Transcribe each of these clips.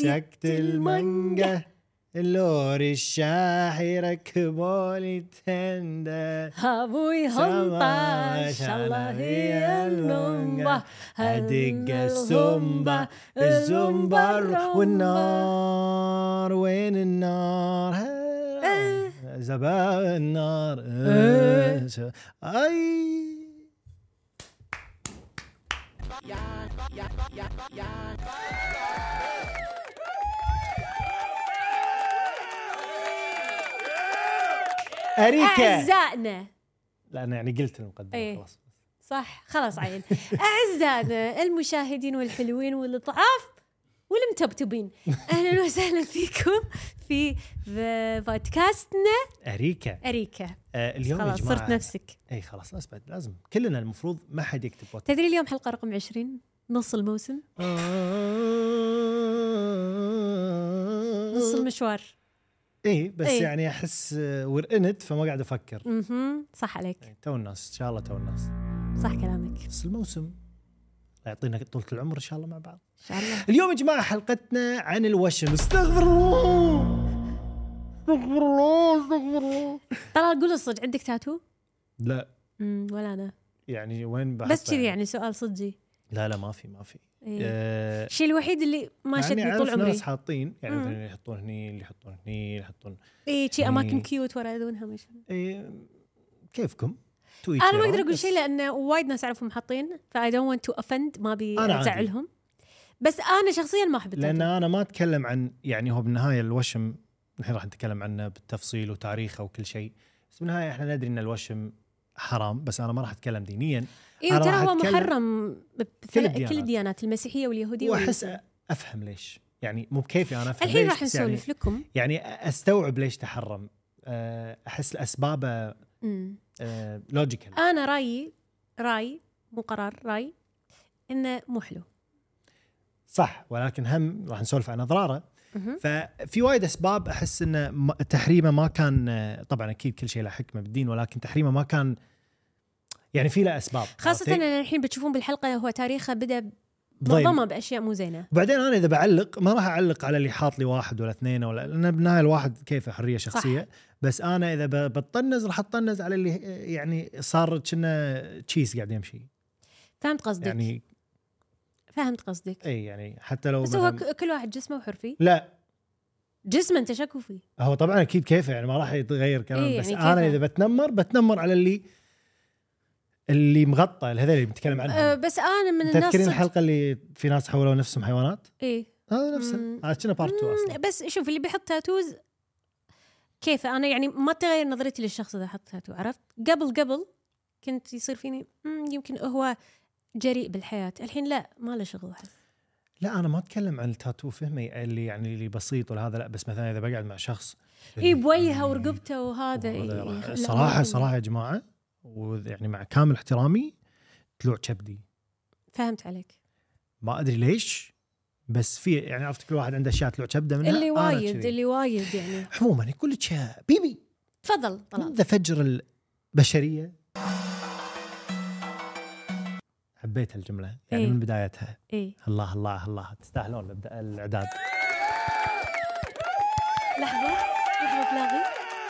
مسكت المانجا اللوري الشاحي ركبوا لي تندة ابوي هنطة الله هي اللمبة هدق الزومبا والنار وين النار زبان النار اي أريكة أعزائنا. لا أنا يعني قلت المقدمة ايه خلاص صح خلاص عين. أعزائنا المشاهدين والحلوين واللطعاف والمتبتبين، أهلا وسهلا فيكم في بودكاستنا أريكة. اليوم خلاص يا جماعة صرت نفسك. اي خلاص أثبت لازم كلنا المفروض ما حد يكتب بودكاست. تدري اليوم حلقة رقم 20 نص الموسم نص المشوار. اي بس إيه. يعني احس ورقنت فما قاعد افكر. صح عليك. تو الناس ان شاء الله تو الناس صح كلامك. بس الموسم الله يعطينا طولة العمر ان شاء الله مع بعض ان شاء الله. اليوم يا جماعه حلقتنا عن الوشم. استغفر الله. طلال قول الصدق، عندك تاتو؟ لا ولا انا يعني وين بحط بس كذي يعني سؤال صدقي. لا ما في إيه. الشيء الوحيد اللي ما شدني طول عمري ناس حاطين يعني مثلا اللي يحطون هني اللي يحطون اي شيء اماكن كيوت ورا اذونها مش كيفكم انا ما اقدر اقول شيء لان وايد ناس اعرفهم حاطين فاي دونت ونت تو اوفند، ما ابي ازعلهم، بس انا شخصيا ما احب لان انا ما اتكلم عن يعني هو بالنهايه الوشم الحين راح نتكلم عنه بالتفصيل وتاريخه وكل شيء، بس بالنهايه احنا ندري ان الوشم حرام، بس انا ما راح اتكلم دينيا. ايوه ترى هو محرم كل الديانات المسيحيه واليهوديه واحس افهم ليش، يعني مو بكيفي انا افهم الحين راح نسولف لكم يعني استوعب ليش تحرم. احس الاسباب لوجيكال. انا راي مو قرار، راي انه مو حلو صح، ولكن هم راح نسولف عن اضراره. ففي وايد اسباب احس ان تحريمه ما كان، طبعا اكيد كل شيء له حكمه بالدين، ولكن تحريمه ما كان يعني في له اسباب، خاصه ان الحين بتشوفون بالحلقه هو تاريخه بدا معظمه باشياء مو زينه. وبعدين انا اذا بعلق ما راح اعلق على اللي حاط لي واحد ولا اثنين ولا، لان بالنهايه الواحد كيفه حريه شخصيه صح. بس انا اذا بطنز راح اطنز على اللي يعني صار كنا تشيس قاعد يمشي. فهمت قصدك يعني فهمت قصدك. اي يعني حتى لو بس هو كل واحد جسمه وحر فيه. لا جسمه انت شكو فيه هو طبعا اكيد كيفه يعني ما راح يتغير كلام. إيه بس يعني انا اذا بتنمر على اللي مغطى هذول اللي بنتكلم عنهم. بس انا من الناس تذكرين الحلقه اللي في ناس حولوا نفسهم حيوانات؟ ايه هذا نفسه كنا بارت 2 اصلا. بس شوف اللي بيحط تاتوز كيف انا يعني ما تغير نظرتي للشخص اذا حط تاتو. عرفت قبل كنت يصير فيني يمكن هو جريء بالحياه، الحين لا ما له شغل. لا انا ما اتكلم عن التاتو فهمي اللي يعني اللي بسيط ولا هذا، لا بس مثلا اذا بقعد مع شخص بوجهه ورقبته وهذا صراحه يا جماعه، ويعني مع كامل احترامي طلوع كبدي. فهمت عليك. ما ادري ليش بس في يعني عرفت كل واحد عنده اشياء طلوع كبده منها. اللي وايد يعني عموما يقول لك يا بيبي تفضل طلال هذا فجر البشريه. حبيت الجمله يعني من بدايتها. الله تستاهلون نبدا الاعداد. لحظه تلاغي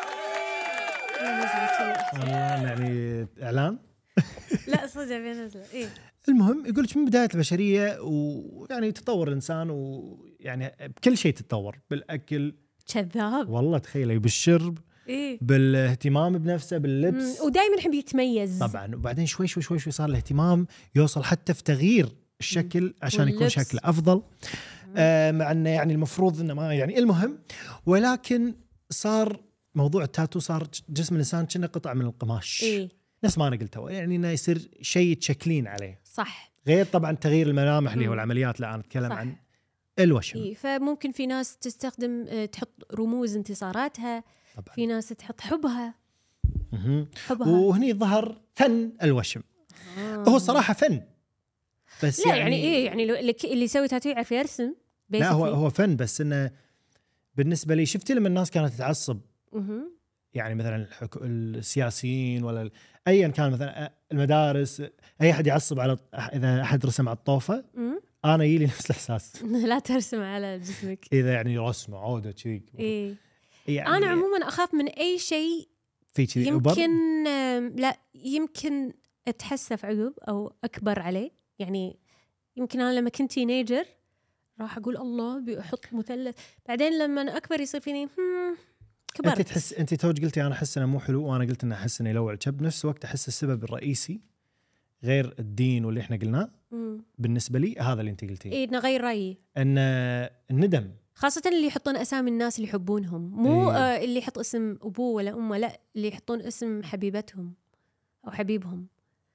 يعني اعلان لا صدق بينزل. المهم يقول لك من بدايه البشريه ويعني تطور الانسان ويعني بكل شيء تتطور، بالاكل كذاب والله تخيلي، بالشرب بالاهتمام بنفسه، باللبس ودائما يحب يتميز طبعا. وبعدين شوي صار الاهتمام يوصل حتى في تغيير الشكل عشان يكون شكله افضل. مع انه يعني المفروض انه ما يعني المهم، ولكن صار موضوع التاتو صار جسم الانسان كأنه قطعه من القماش. نفس ما انا قلته يعني انه يصير شيء تشكلين عليه صح، غير طبعا تغيير الملامح اللي هو العمليات. لا انا اتكلم عن الوشم. فممكن في ناس تستخدم تحط رموز انتصاراتها طبعا. في ناس تحط حبها. وهني ظهر فن الوشم. هو صراحه فن بس لا يعني يعني اللي يسوي تاتو يعرف يرسم. لا هو فن، بس انه بالنسبه لي شفت لما الناس كانت تتعصب يعني مثلا السياسيين ولا ايا كان، مثلا المدارس اي احد يعصب على اذا احد رسم على الطوفه انا يجي لي نفس الاحساس. لا ترسم على جسمك. اذا يعني رسمه عوده شيء إيه. يعني انا عموما اخاف من اي شيء في كذي يمكن لا يمكن اتحسف عقب او اكبر عليه. يعني يمكن انا لما كنت تينيجر راح اقول الله بيحط مثلث، بعدين لما اكبر يصير فيني كبرت. انت تحس، انت توج قلتي انا احس انه مو حلو، وانا قلت انه احس انه يلوع الشب. بنفس الوقت احس السبب الرئيسي غير الدين واللي احنا قلناه بالنسبه لي هذا اللي انت قلتيه. ايه نغير رايي ان الندم، خاصة اللي يحطون أسامي الناس اللي يحبونهم، مو إيه. اللي يحط اسم أبوه ولا أمه، لا اللي يحطون اسم حبيبتهم أو حبيبهم.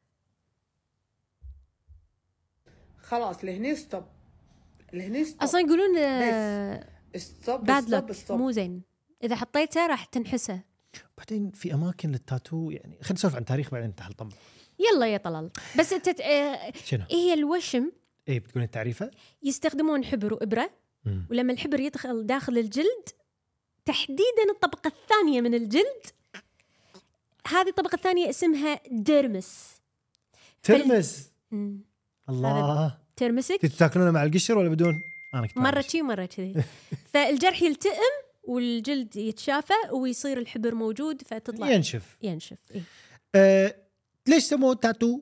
خلاص لهني ستوب، لهني ستوب. أصلا يقولون bad luck مو زين، إذا حطيته راح تنحسه. بعدين في أماكن للتاتو يعني خلينا نسولف عن تاريخ بعدين نتحل طب. يلا يا طلال. بس أنت شنو؟ هي الوشم إيه بتقولين تعريفه؟ يستخدمون حبر وإبرة، ولما الحبر يدخل داخل الجلد تحديدا الطبقة الثانية من الجلد، هذه الطبقة الثانية اسمها ديرمس. ترمس. الله. ترمسك. كنتوا تاكلونه مع القشر ولا بدون؟ أنا كنت مرة شي مرة كذي. فالجرح يلتئم والجلد يتشافى ويصير الحبر موجود فتطلع ينشف. إيه؟ ليش سموه تاتو؟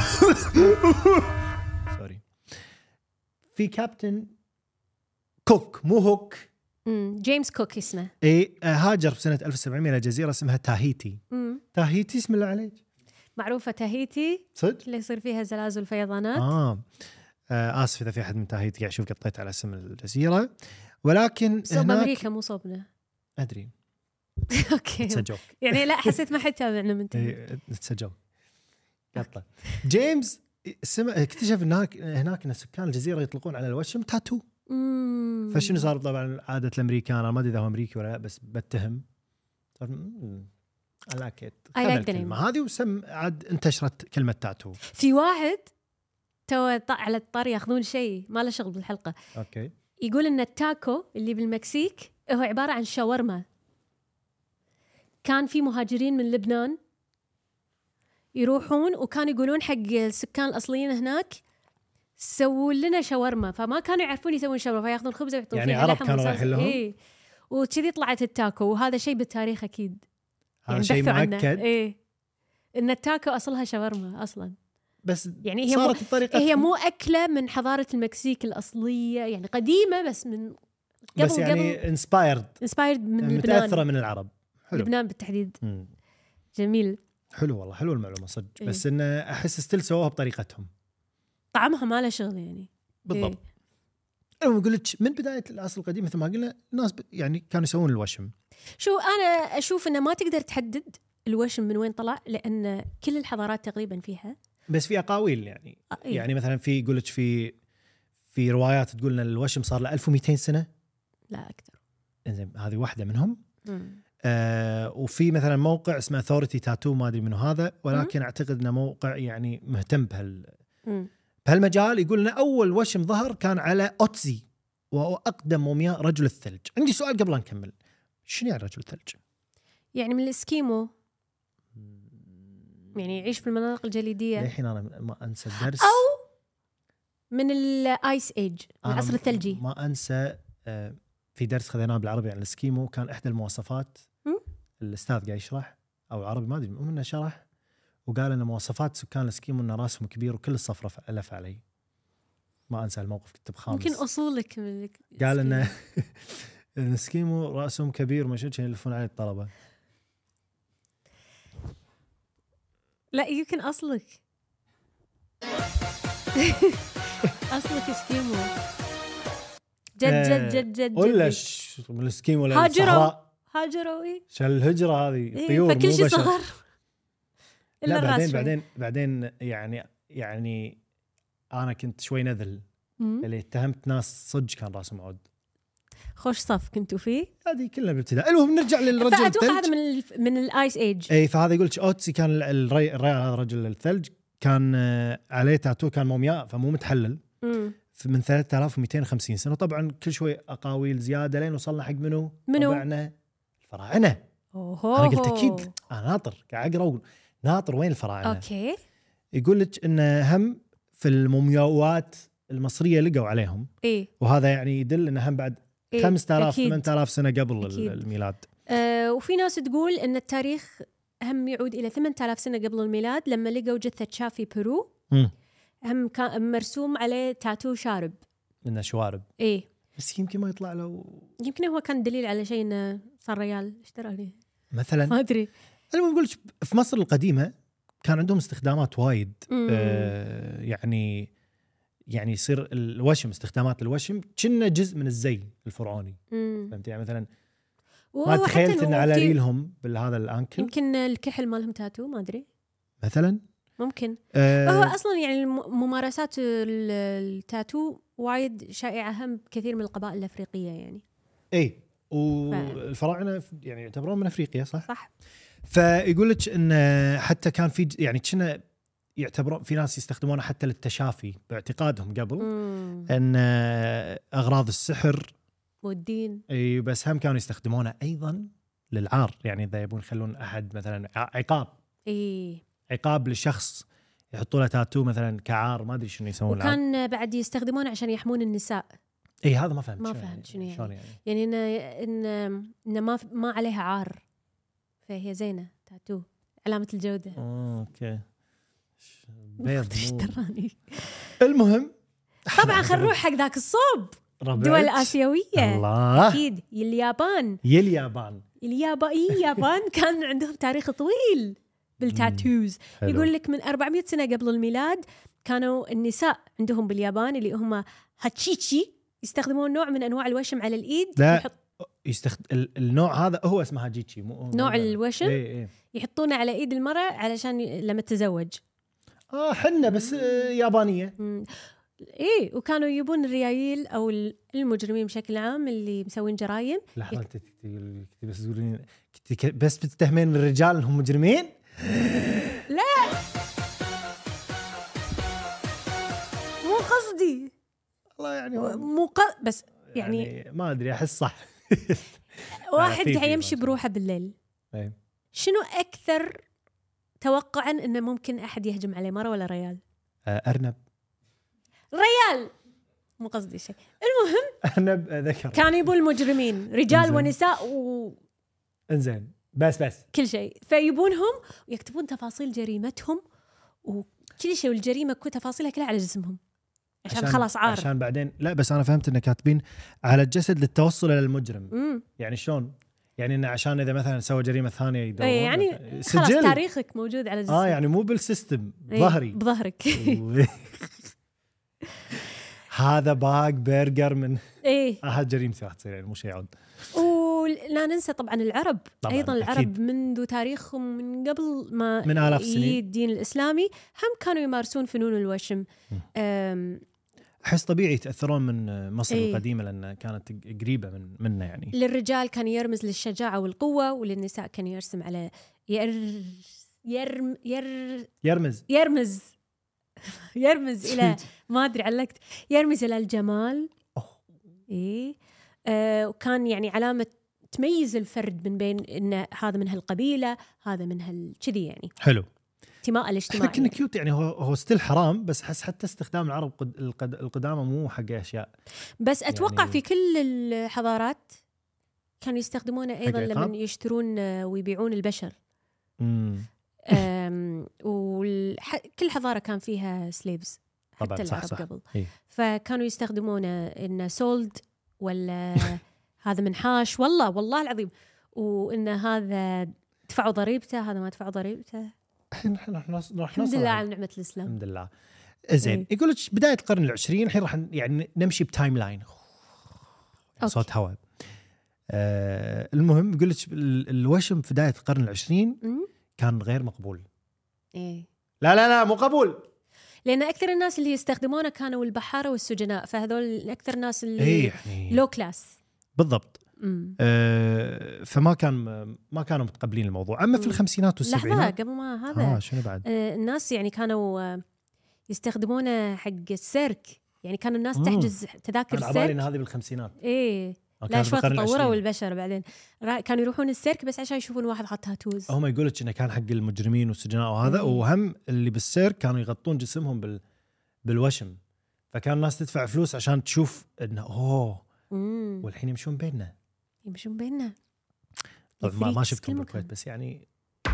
سوري. في كابتن كوك مو هوك. جيمس كوك اسمه. ايه هاجر في سنة 1700 إلى جزيرة اسمها تاهيتي. تاهيتي اسم الله عليك. معروفة تاهيتي. صدق؟ اللي يصير فيها زلازل وفيضانات. آسف إذا في أحد من تاهيتي قاعد يشوف قطيت على اسم الجزيرة، ولكن صوب هناك أمريكا مو صوبنا. أدري. أوكي. تسجوك. يعني لا حسيت ما حد تابعنا من تاني. تسجوك. يلا. جيمس اكتشف هناك ان سكان الجزيرة يطلقون على الوشم تاتو. فشنو صار؟ طبعا عادة الأمريكان، أنا ما أدري إذا هو أمريكي ولا لا بس بتهم. علاكيت خذ الكلمة هذه وسم عاد انتشرت كلمة تاتو. في واحد تو على الطريق ياخذون شيء ما له شغل بالحلقة. أوكي. يقول إن التاكو اللي بالمكسيك هو عبارة عن شاورما. كان في مهاجرين من لبنان يروحون وكانوا يقولون حق السكان الأصليين هناك سووا لنا شاورما، فما كانوا يعرفون يسوون شاورما فياخذون الخبز ويحطون يعني فيها عرب لحم كانوا رايحين لهم. إيه. وكذي طلعت التاكو، وهذا شيء بالتاريخ أكيد. هذا يعني شيء مؤكد. إيه إن التاكو أصلها شاورما أصلاً. بس يعني هي صارت الطريقة هي مو أكلة من حضارة المكسيك الأصلية، يعني قديمة بس من قبل بس يعني انسبايرد من متأثرة لبنان. من العرب. حلو. لبنان بالتحديد. جميل. حلو والله، حلو المعلومة صدق. بس إنه أحس ستيل سووها بطريقتهم. طعمها ما له شغل يعني. بالضبط. أنا أقول لك من بداية العصر القديم مثل ما قلنا الناس يعني كانوا يسوون الوشم. شو أنا أشوف إنه ما تقدر تحدد الوشم من وين طلع، لأن كل الحضارات تقريبا فيها. بس في أقاويل يعني. يعني مثلا في يقول لك في روايات تقول إن الوشم صار له 1200 سنة. لا أكثر. إنزين هذه واحدة منهم. وفي مثلا موقع اسمه أثوريتي تاتو ما أدري منه هذا، ولكن أعتقد إنه موقع يعني مهتم بهالمجال. يقول إن أول وشم ظهر كان على أوتزي، وهو أقدم مومياء رجل الثلج. عندي سؤال قبل أن نكمل، شنو يعني رجل الثلج؟ يعني من الإسكيمو، يعني يعيش في المناطق الجليدية. الحين أنا ما أنسى الدرس. أو من الآيس إيج، العصر الثلجي. ما أنسى في درس خذيناه بالعربي عن الإسكيمو، كان إحدى المواصفات الأستاذ قاعد يشرح أو عربي ما أدري منه شرح، وقال إن مواصفات سكان الإسكيمو إن راسهم كبير وكل الصفرة ألف علي. ما أنسى الموقف، كنت بخامس. ممكن أصولك قال إن الإسكيمو راسهم كبير وما شو يلفون عليه الطلبة. لا يمكن أصلك أصلك إسكيمو جد ولا من الإسكيمو ولا الصحراء. هاجروا إيه شال الهجرة هذه طيور فكل شيء صغر إلا الراس. بعدين يعني أنا كنت شوي نذل اللي اتهمت ناس صدق كان راسهم عود. خوش صف كنتوا فيه هذه كلها بالابتداء. المهم نرجع للرجل الثلج. فأتوقع هذا من الآيس إيج. اي فهذا يقول أوتسي كان الرجل هذا رجل الثلج كان عليه تاتو، كان مومياء فمو متحلل من 3250 سنة. طبعا كل شوي أقاويل زيادة لين وصلنا حق منو؟ طبعنا الفراعنة. أنا قلت أكيد أنا ناطر قاعد أقرأ ناطر وين الفراعنة. أوكي. يقول لك إن هم في المومياوات المصريه لقوا عليهم. وهذا يعني يدل انها هم بعد 5000 8000 سنه قبل الميلاد. وفي ناس تقول ان التاريخ هم يعود الى 8000 سنه قبل الميلاد، لما لقوا جثه شاف في بيرو هم كان مرسوم عليه تاتو شارب انه شوارب. بس يمكن ما يطلع له، يمكن هو كان دليل على شيء انه صار ريال اشترى عليه مثلا، ما ادري. انا بقول في مصر القديمه كان عندهم استخدامات وايد. يعني يصير الوشم، استخدامات الوشم كنا جزء من الزي الفرعوني. فهمت يعني؟ مثلا ما تخيلت ان على ريلهم بالهذا الانكل يمكن الكحل مالهم تاتو، ما ادري مثلا ممكن. هو اصلا يعني ممارسات التاتو وايد شائعه هم كثير من القبائل الافريقيه يعني. والفراعنه يعني يعتبرون من افريقيا صح. فيقول لك ان حتى كان في يعني كنا يعتبرون في ناس يستخدمونه حتى للتشافي باعتقادهم قبل ان اغراض السحر والدين. بس هم كانوا يستخدمونه ايضا للعار، يعني اذا يبون يخلون احد مثلا عقاب عقاب لشخص يحطوا له تاتو مثلا كعار، ما ادري شنو يسوون. وكان بعد يستخدمونه عشان يحمون النساء. هذا ما فهمت شنو يعني إن ما عليها عار، فهي زينه تاتو علامه الجوده. اوكي بيض المهم طبعا خل نروح حق ذاك الصوب، الدول الآسيوية. الله. أكيد اليابان كان عندهم تاريخ طويل بالتاتوز. يقول لك من 400 سنة قبل الميلاد كانوا النساء عندهم باليابان اللي هم هاتشيتشي يستخدمون نوع من أنواع الوشم على الإيد. لا النوع هذا هو اسمه هاجيتشي، نوع الوشم يحطونه على إيد المرأة علشان لما تتزوج. حنة بس يابانية. وكانوا يبون الريايل او المجرمين بشكل عام اللي مسوين جرايم. لحظه بس تقولين بس بتتهمين الرجال انهم مجرمين؟ لا مو قصدي والله، يعني بس يعني ما ادري، احس صح. واحد يمشي بروحه بالليل، شنو اكثر توقعا انه ممكن احد يهجم عليه، مرة ولا ريال؟ ارنب. ريال مو قصدي شيء. المهم أرنب ذكر. كانوا يبون المجرمين رجال ونساء انزين بس كل شيء، فيبونهم ويكتبون تفاصيل جريمتهم وكل شيء، والجريمة تفاصيلها كلها على جسمهم عشان خلاص عار. عشان بعدين لا، بس أنا فهمت إن كاتبين على الجسد للتوصل إلى المجرم. يعني شلون؟ يعني إنه عشان إذا مثلا سوى جريمة ثانية يدورون يعني خلاص تاريخك موجود على جسمك. يعني مو بالسيستم بظهرك. هذا باق برجر من أحد جريمتي راح تصير، يعني مو شيء عود. ولا ننسى طبعا العرب أيضا العرب أكيد. منذ تاريخهم من قبل ما من آلاف سنين الدين الإسلامي هم كانوا يمارسون فنون الوشم. أحس طبيعي يتأثرون من مصر القديمة لأن كانت قريبة منا. يعني للرجال كان يرمز للشجاعة والقوة، وللنساء كان يرسم على يرمز إلى ما أدري علقت، يرمز إلى الجمال. وكان يعني علامة تميز الفرد من بين إن هذا من هالقبيلة، هذا من هالكذي، يعني حلو انتماء الاجتماعي. لكن كيوت يعني، هو ستيل حرام، بس حس حتى استخدام العرب القدامى مو حق أشياء. بس أتوقع يعني في كل الحضارات كانوا يستخدمونه أيضا لما يشترون ويبيعون البشر. وكل حضارة كان فيها سليفز حتى العرب صح. قبل فكانوا يستخدمونه إنه سولد ولا هذا منحاش، والله العظيم، وإن هذا دفعوا ضريبته، هذا ما دفعوا ضريبته. الحمد لله على نعمة الإسلام. الحمد لله. زين يقول لك بداية القرن العشرين، الحين راح يعني نمشي بتايم لاين صوت هواء. المهم يقول لك الوشم في بداية القرن العشرين كان غير مقبول. لا مو قبول، لأن أكثر الناس اللي يستخدمونه كانوا البحارة والسجناء، فهذول أكثر الناس اللي يعني لو كلاس بالضبط. فما كانوا متقبلين الموضوع. أما في الخمسينات والسبعينات، لحظة قبل ما هذا شنو بعد؟ الناس يعني كانوا يستخدمونه حق السيرك، يعني كانوا الناس تحجز تذاكر السيرك. أنا عبالي إن هذه بالخمسينات. لا شوي تطوروا والبشر بعدين كانوا يروحون السيرك بس عشان يشوفون واحد حاط تاتوز. هم يقولوا إنه كان حق المجرمين والسجناء وهذا. وهم اللي بالسيرك كانوا يغطون جسمهم بالوشم فكان الناس تدفع فلوس عشان تشوف انه والحين يمشون بيننا. طبعا ما شفتهم بالكويت بس يعني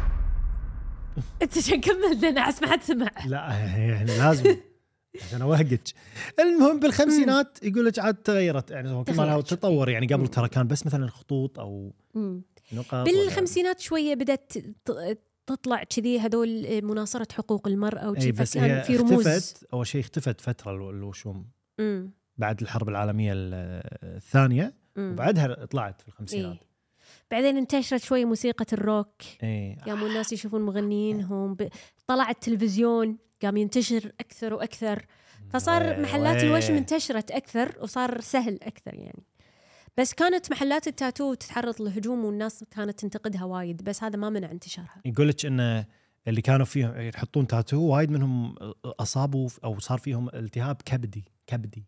انت كمل انا عس ما حد سمع. لا يعني لازم عشان اوهقك. المهم بالخمسينات يقول لك عاد تغيرت يعني كل ما تطور يعني قبل ترى كان بس مثلا خطوط او نقاط. بالخمسينات شويه بدات تطلع كذي هذول مناصره حقوق المراه وشي بس كان في رموز. اول شيء اختفت فتره الوشوم بعد الحرب العالميه الثانيه وبعدها طلعت في الخمسينات. بعدين انتشرت شوي موسيقى الروك. قاموا الناس يشوفون مغنيينهم طلع التلفزيون قام ينتشر أكثر وأكثر فصار محلات الوشم انتشرت أكثر وصار سهل أكثر يعني. بس كانت محلات التاتو تتعرض للهجوم والناس كانت تنتقدها وايد بس هذا ما منع انتشارها. يقولك إن اللي كانوا فيهم يحطون تاتو وايد منهم أصابوا أو صار فيهم التهاب كبدي.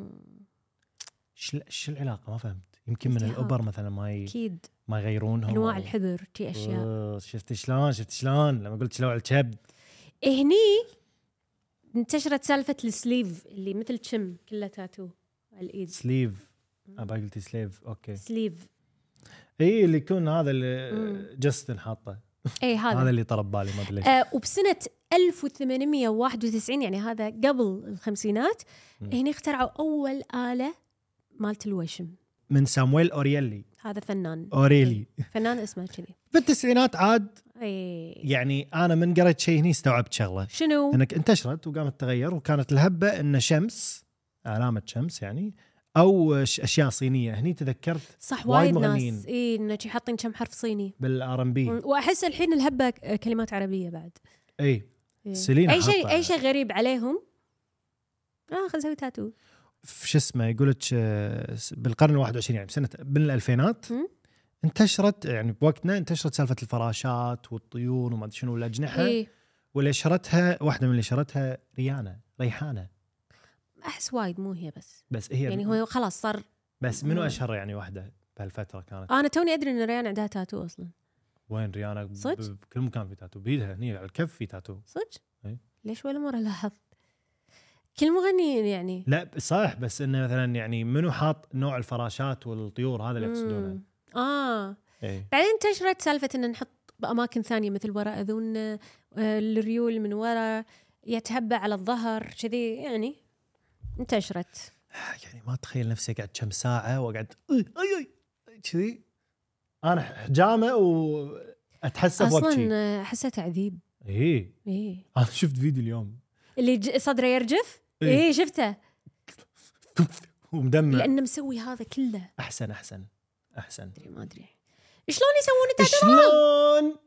شو العلاقة ما فهمت. يمكن من الأبر مثلا أكيد ما يغيرونهم انواع الحبر تي اشياء. شفت شلون لما قلت شلون الكبد هني انتشرت سالفه السليف اللي مثل تشم كله تاتو على الايد. سليف ابا قلتي سليف اوكي سليف اللي يكون هذا اللي جاستن حاطه هذا اللي طرب بالي ما ادري ليش. وبسنه 1891 يعني هذا قبل الخمسينات هني اخترعوا اول آلة مالت الوشم من سامويل أوريلي. هذا فنان فنان اسمه كذي. بالتسعينات عاد يعني أنا من قريت شيء هني استوعبت شغلة شنو إنك انتشرت وقامت تغير وكانت الهبة إن شمس علامة شمس يعني أو أشياء صينية. هني تذكرت صح وايد ناس إنه حاطين كم حرف صيني بالR&B وأحس الحين الهبة كلمات عربية بعد. سيلين أي شيء غريب عليهم خلينا نسوي تاتو. شو اسمه يقولك بالقرن 21 يعني بسنة بين الألفينات انتشرت يعني بوقتنا انتشرت سالفة الفراشات والطيور وما أدري شنو والأجنحة واللي شرتها واحدة من اللي شرتها ريحانة. أحس وايد مو هي بس هي يعني هو خلاص صار. بس منو أشهر يعني واحدة بهالفترة كانت؟ أنا توني أدري إن ريان عندها تاتو أصلا. وين ريانا؟ بكل مكان في تاتو بيدها هني على الكف في تاتو. صدق؟ ليش ولا مرة لاحظت؟ كل مغنيين يعني لا صح بس انه مثلا يعني منو حاط نوع الفراشات والطيور هذا اللي يقصدونه. بعدين انتشرت سالفه ان نحط باماكن ثانيه مثل وراء اذن الريول من وراء يتهبى على الظهر كذي يعني انتشرت. يعني ما اتخيل نفسي قاعد كم ساعه وقعد كذي انا حجامه واتحسف وقتي اصلا حسيت تعذيب. انا شفت فيديو اليوم اللي صدره يرجف شفته ومدمع لأنه مسوي هذا كله. أحسن ما أدري شلون يسوون التاتو.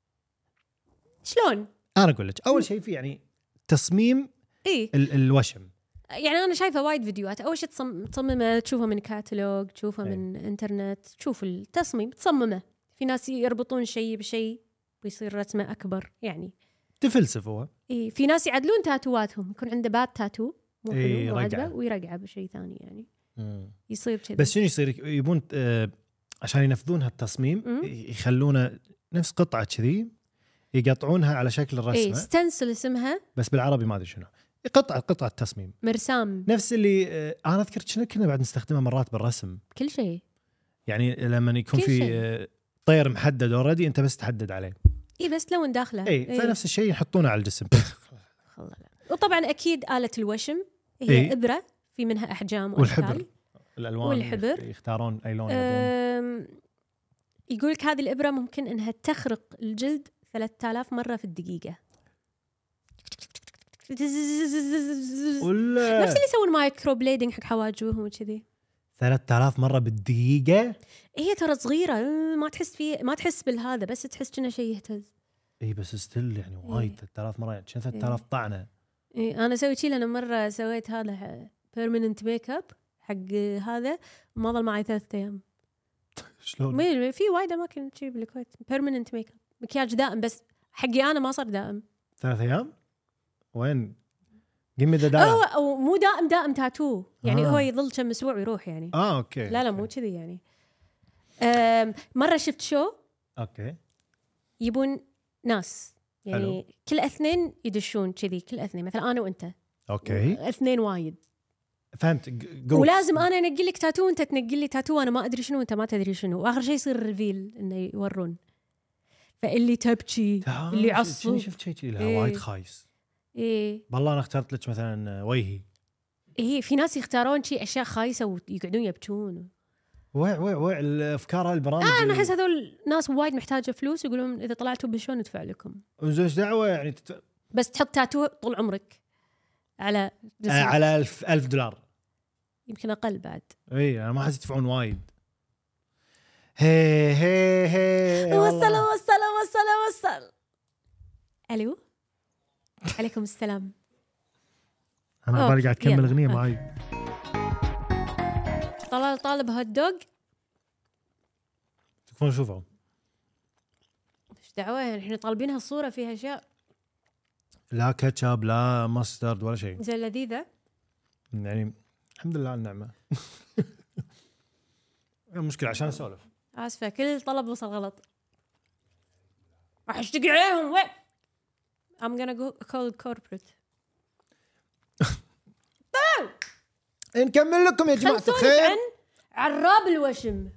شلون أنا أقول لك أول شيء في يعني تصميم الوشم يعني أنا شايفة وايد فيديوهات. أول شيء تصممه تشوفه من كاتالوج تشوفه من إنترنت تشوف التصميم تصممه. في ناس يربطون شيء بشيء ويصير رسمه أكبر يعني تفلسف هو. في ناس يعدلون تاتواتهم يكون عنده بات تاتو مو حلو وعجبه ويرجعه بشيء ثاني يعني يصير كذا. بس شنو يصير يبون عشان ينفذون هالتصميم يخلونه نفس قطعة كذي يقطعونها على شكل الرسمة. ستنسل اسمها بس بالعربي ما أدري شنو. قطعة تصميم مرسام نفس اللي أنا أذكر كنا بعد نستخدمها مرات بالرسم كل شيء يعني لما يكون في طير محدد أوردي أنت بس تحدد عليه بس لون داخله فنفس الشيء يحطونه على الجسم. وطبعا أكيد آلة الوشم هي إبرة في منها أحجام والحبر الألوان والحبر يختارون أي لون يبون. يقولك هذه الإبرة ممكن إنها تخرق الجلد 3000 مرة في الدقيقة. نفس اللي يسوون مايكرو بليدنج حق حواجبهم وكذي 3000 مرة بالدقيقة. هي ترى صغيرة ما تحس بالهذا بس تحس كأنه شيء يهتز. بس ستيل يعني وايد 3000 مرة يعني 3000 طعنة. أنا أسوي شيء أنا مرة سويت هذا permanent makeup حق هذا وما ظل معي 3 أيام. شلون؟ في وايد أماكن تجيب بالكويت permanent makeup مكياج دائم بس حقي أنا ما صار دائم. 3 أيام؟ وين؟ قمي ده دائم؟ أو مو دائم تاتو يعني هو يظل كم أسبوع ويروح يعني. أوكي. لا مو كذي يعني. مرة شفت شو يبون ناس يعني حلو. كل 2 يدشون كذي كل 2 مثلا أنا وأنت أوكي 2 وايد فهمت ولازم انا انقل لك تاتو وانت تنقل لي تاتو، انا ما ادري شنو وانت ما تدري شنو، واخر شيء يصير ريفيل انه يورون. فاللي تبكي اللي يعصب شفت شيء لا وايد خايس. والله انا اخترت لك مثلا وجهي. في ناس يختارون شيء اشياء خايسه ويقعدون يبكون. وع الافكار البرامج. انا احس هذول ناس وايد محتاجه فلوس، يقولون اذا طلعتوا بشون ندفع لكم. ايش دعوه يعني بس تحط تاتو طول عمرك على على $1000 يمكن اقل بعد. اي انا ما احس يدفعون وايد. هي وصل. الو عليكم السلام. انا بالي قاعد اكمل اغنيه معي. طلال طالب هوت دوغ. تكفون شوفوا ايش دعوه يعني احنا طالبينها الصوره فيها اشياء. لا كاتشاب لا ماسترد ولا شيء. زين لذيذه يعني الحمد لله على النعمه. المشكله عشان اسولف. اسفه كل طلب وصل غلط. راح اشتكي عليهم. وين I'm gonna go call corporate. نكمل لكم يا جماعه الخير عن عراب الوشم.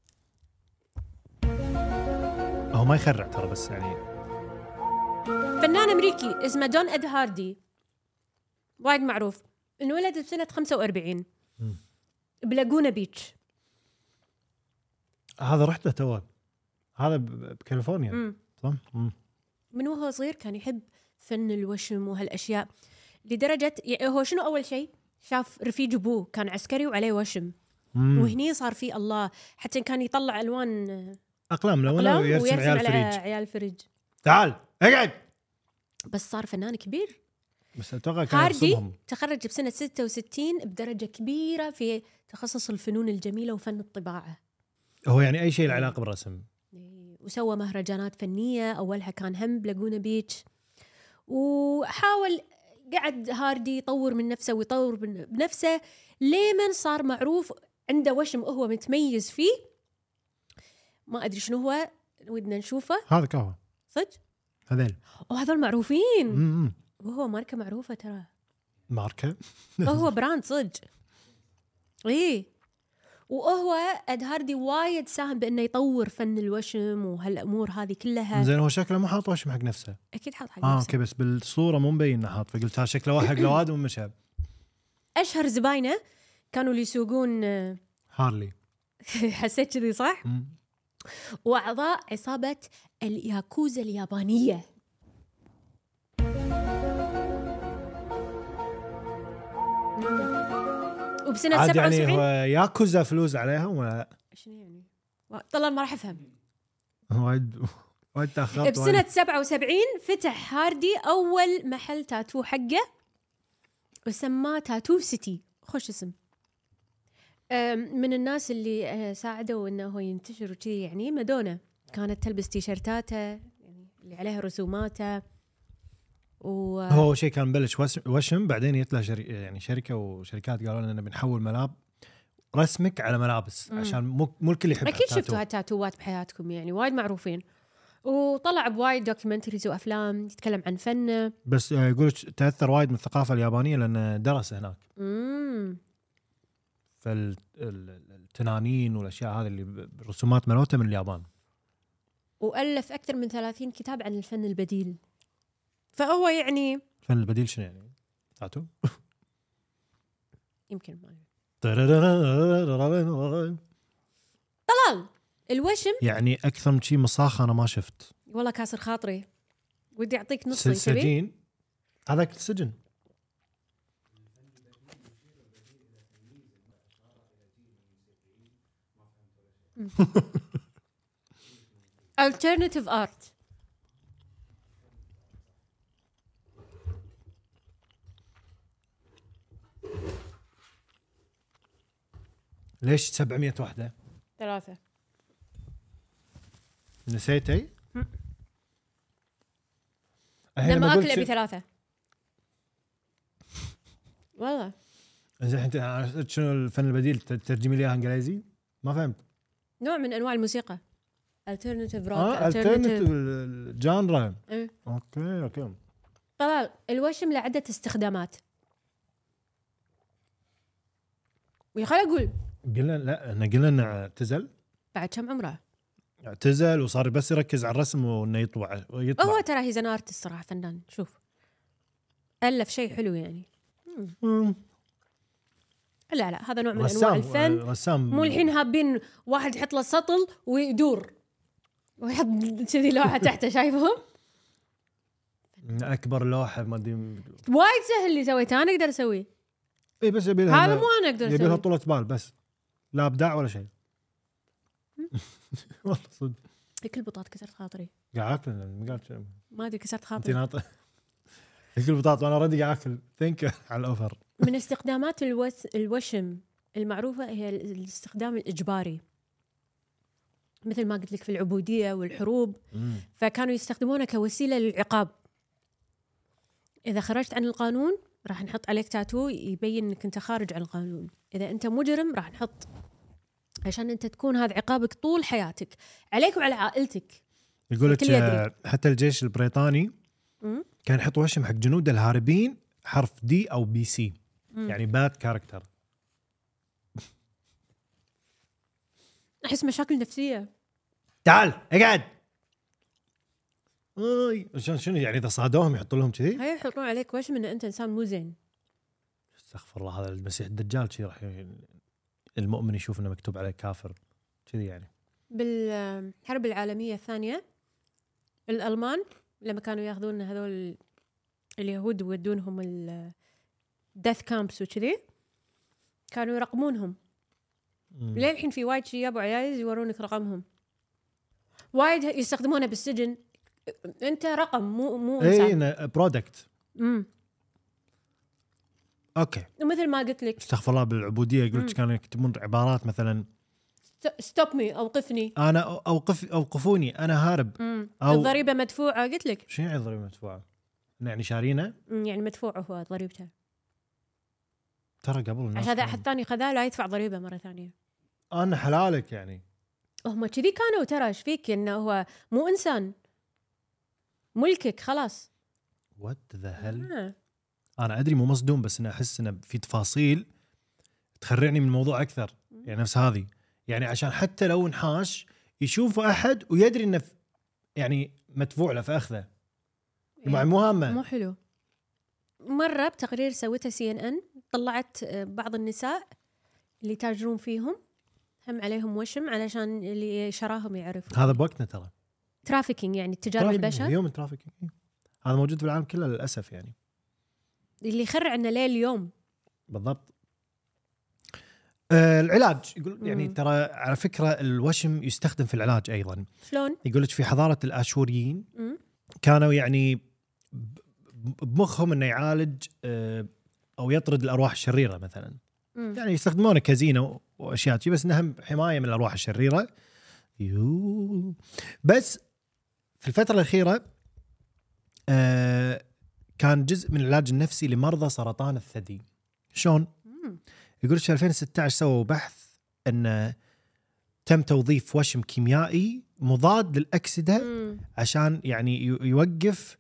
هو ما يخرع ترى، بس يعني فنان امريكي اسمه دون إد هاردي، وايد معروف. انولد بسنه 45 بلاغونا بيتش. هذا رحته توه، هذا بكاليفورنيا صح. من وهو صغير كان يحب فن الوشم وهالاشياء، لدرجه هو شنو اول شيء شاف رفيج ابوه كان عسكري وعليه وشم، وهني صار فيه الله، حتى كان يطلع الوان اقلام لونه ويرسم عيال فريج. تعال اقعد. بس صار فنان كبير. بس اتوقع كان هاردي تخرج بسنه 66 بدرجه كبيره في تخصص الفنون الجميله وفن الطباعه. هو يعني اي شيء له علاقه بالرسم. وسوى مهرجانات فنيه، اولها كان هم بلاغونا بيتش. وحاول قعد هاردي يطور من نفسه ويطور بنفسه لمن صار معروف عنده وشم هو متميز فيه. ما ادري شنو هو، ودنا نشوفه. هذا كهوه صدق هذول معروفين. وهو ماركه معروفه ترى. ماركه هو براند صدق. وهو إد هاردي وايد ساهم بانه يطور فن الوشم وهالامور هذه كلها. زين هو شكله ما حاط وشم حق نفسه. اكيد حاط حق نفسه. اوكي بس بالصوره مو مبين حاط، فقلت ها شكله واحد حق لواد ومشى. اشهر زباينه كانوا اللي يسوقون هارلي. حسيت كذي صح؟ واعضاء عصابه الياكوزا اليابانيه. وبسنه 77 يعني هو ياكوزا فلوس عليهم ولا شنو يعني؟ طلع ما راح افهم. وايد تاخرت. بسنه 77 فتح هاردي اول محل تاتو حقه وسماه تاتو سيتي. خوش اسم. من الناس اللي ساعدوا انه هو ينتشر وكذي يعني مادونا كانت تلبس تيشرتاته يعني اللي عليها رسوماته. هو شيء كان بلش وشم، بعدين يطلع يعني شركه وشركات قالوا لنا بنحول رسمك على ملابس عشان مو الكل يحب. اكيد شفتوا هالتاتوات بحياتكم يعني وايد معروفين. وطلع بوايد دوكيومنتريز وافلام يتكلم عن فنه. بس يقول تاثر وايد من الثقافه اليابانيه لان درس هناك. فالتنانين والاشياء هذه اللي بالرسومات مالته من اليابان. والف اكثر من 30 كتاب عن الفن البديل. فهو يعني الفن البديل شنو يعني؟ تاتو يمكن ما طلال الوشم يعني اكثر من شيء مصاخه انا ما شفت. والله كاسر خاطري، ودي اعطيك نص سجين. هذاك السجن alternative art. ليش 700 وحده؟ 3 نسيتي؟ لما اكل ابي 3 والله. زين انت شنو الفن البديل؟ ترجمي لي اياها انجليزي؟ ما فهمت. نوع من انواع الموسيقى alternative rock. alternative جانرا. اوكي. طلال الوشم له عده استخدامات. خليني اقول قلنا لا، احنا قلنا اعتزل بعد كم عمره. اعتزل وصار بس يركز على الرسم وانه يطبع. هو ترى هي زن ارتست صراحه، فنان. شوف الف شيء حلو يعني. لا هذا نوع من انواع الفن. رسام مو الحين هابين واحد يحط له سطل ويدور ويحط كذي لوحه تحته، شايفهم؟ اكبر لوحه ما ادري وايد سهل اللي سويته، انا اقدر اسويه. اي بس يبي لها هذا مو انا اقدر يبي لها اسويه. طولة بال بس، لا ابداع ولا شيء. والله صدق كل بطاط كسرت خاطري. قاعد اكل ما ادري كسرت انت خاطري. ناطر اكل بطاط وانا ردي قاعد اكل. ثانك على الاوفر. من استخدامات الوشم المعروفه هي الاستخدام الاجباري، مثل ما قلت لك في العبوديه والحروب. فكانوا يستخدمونه كوسيله للعقاب. اذا خرجت عن القانون راح نحط عليك تاتو يبين انك انت خارج عن القانون. اذا انت مجرم راح نحط عشان انت تكون هذا عقابك طول حياتك عليك وعلى عائلتك. يقول لك حتى الجيش البريطاني كان يحط وشم حق جنود الهاربين حرف دي او بي سي، يعني باد كاركتر. احس مشاكل نفسيه. تعال اقعد. شنو يعني اذا صادوهم يحطوا لهم كذي؟ هي يحطون عليك وشم ان انت انسان مو زين. استغفر الله، هذا المسيح الدجال كذي راح المؤمن يشوف انه مكتوب عليه كافر كذي يعني. بالحرب العالميه الثانيه الالمان لما كانوا ياخذون هذول اليهود ويودونهم الديث كامبس وكذي، كانوا يرقمونهم. لين الحين في وايد شياب وعيايز يورونك رقمهم. وايد يستخدمونه بالسجن. انت رقم مو انسان. اي برودكت. اوكي. ومثل ما قلت لك استغفر الله بالعبوديه قلت كانوا يكتبون عبارات مثلا ستوب مي، اوقفني، انا اوقفوني انا هارب. او الضريبه مدفوعه. قلت لك شنو يعني الضريبه مدفوعه؟ يعني شارينه يعني مدفوعه هو ضريبته. ترى قبل الناس عشان اذا احد ثاني خذاه لا يدفع ضريبه مره ثانيه. انا حلالك يعني. هم كذي كانوا. ترى ايش فيك انه هو مو انسان، ملكك خلاص. وات ذا هل. انا ادري مو مصدوم، بس انا احس انه في تفاصيل تخرعني من الموضوع اكثر. يعني نفس هذه، يعني عشان حتى لو انحاش يشوف احد ويدري انه يعني مدفوع له فاخذه. يعني مو هامه. مو حلو. مره بتقرير سويته CNN طلعت بعض النساء اللي تاجرون فيهم هم عليهم وشم علشان اللي شراهم يعرف. هذا بوقتنا ترى ترافيكينج، يعني التجار بالبشر. اليوم الترافيكينج هذا موجود في العالم كله للاسف يعني. اللي يخرع عنا ليه اليوم بالضبط. العلاج يقول يعني ترى على فكرة الوشم يستخدم في العلاج أيضا. شلون؟ يقول لك في حضارة الآشوريين كانوا يعني بمخهم إنه يعالج أو يطرد الأرواح الشريرة مثلا. يعني يستخدمونه كزينة وأشياء شيء، بس إنهم حماية من الأرواح الشريرة. بس في الفترة الأخيرة كان جزء من العلاج النفسي لمرضى سرطان الثدي. شلون؟ يقول في 2016 سووا بحث أن تم توظيف وشم كيميائي مضاد للأكسدة عشان يعني يوقف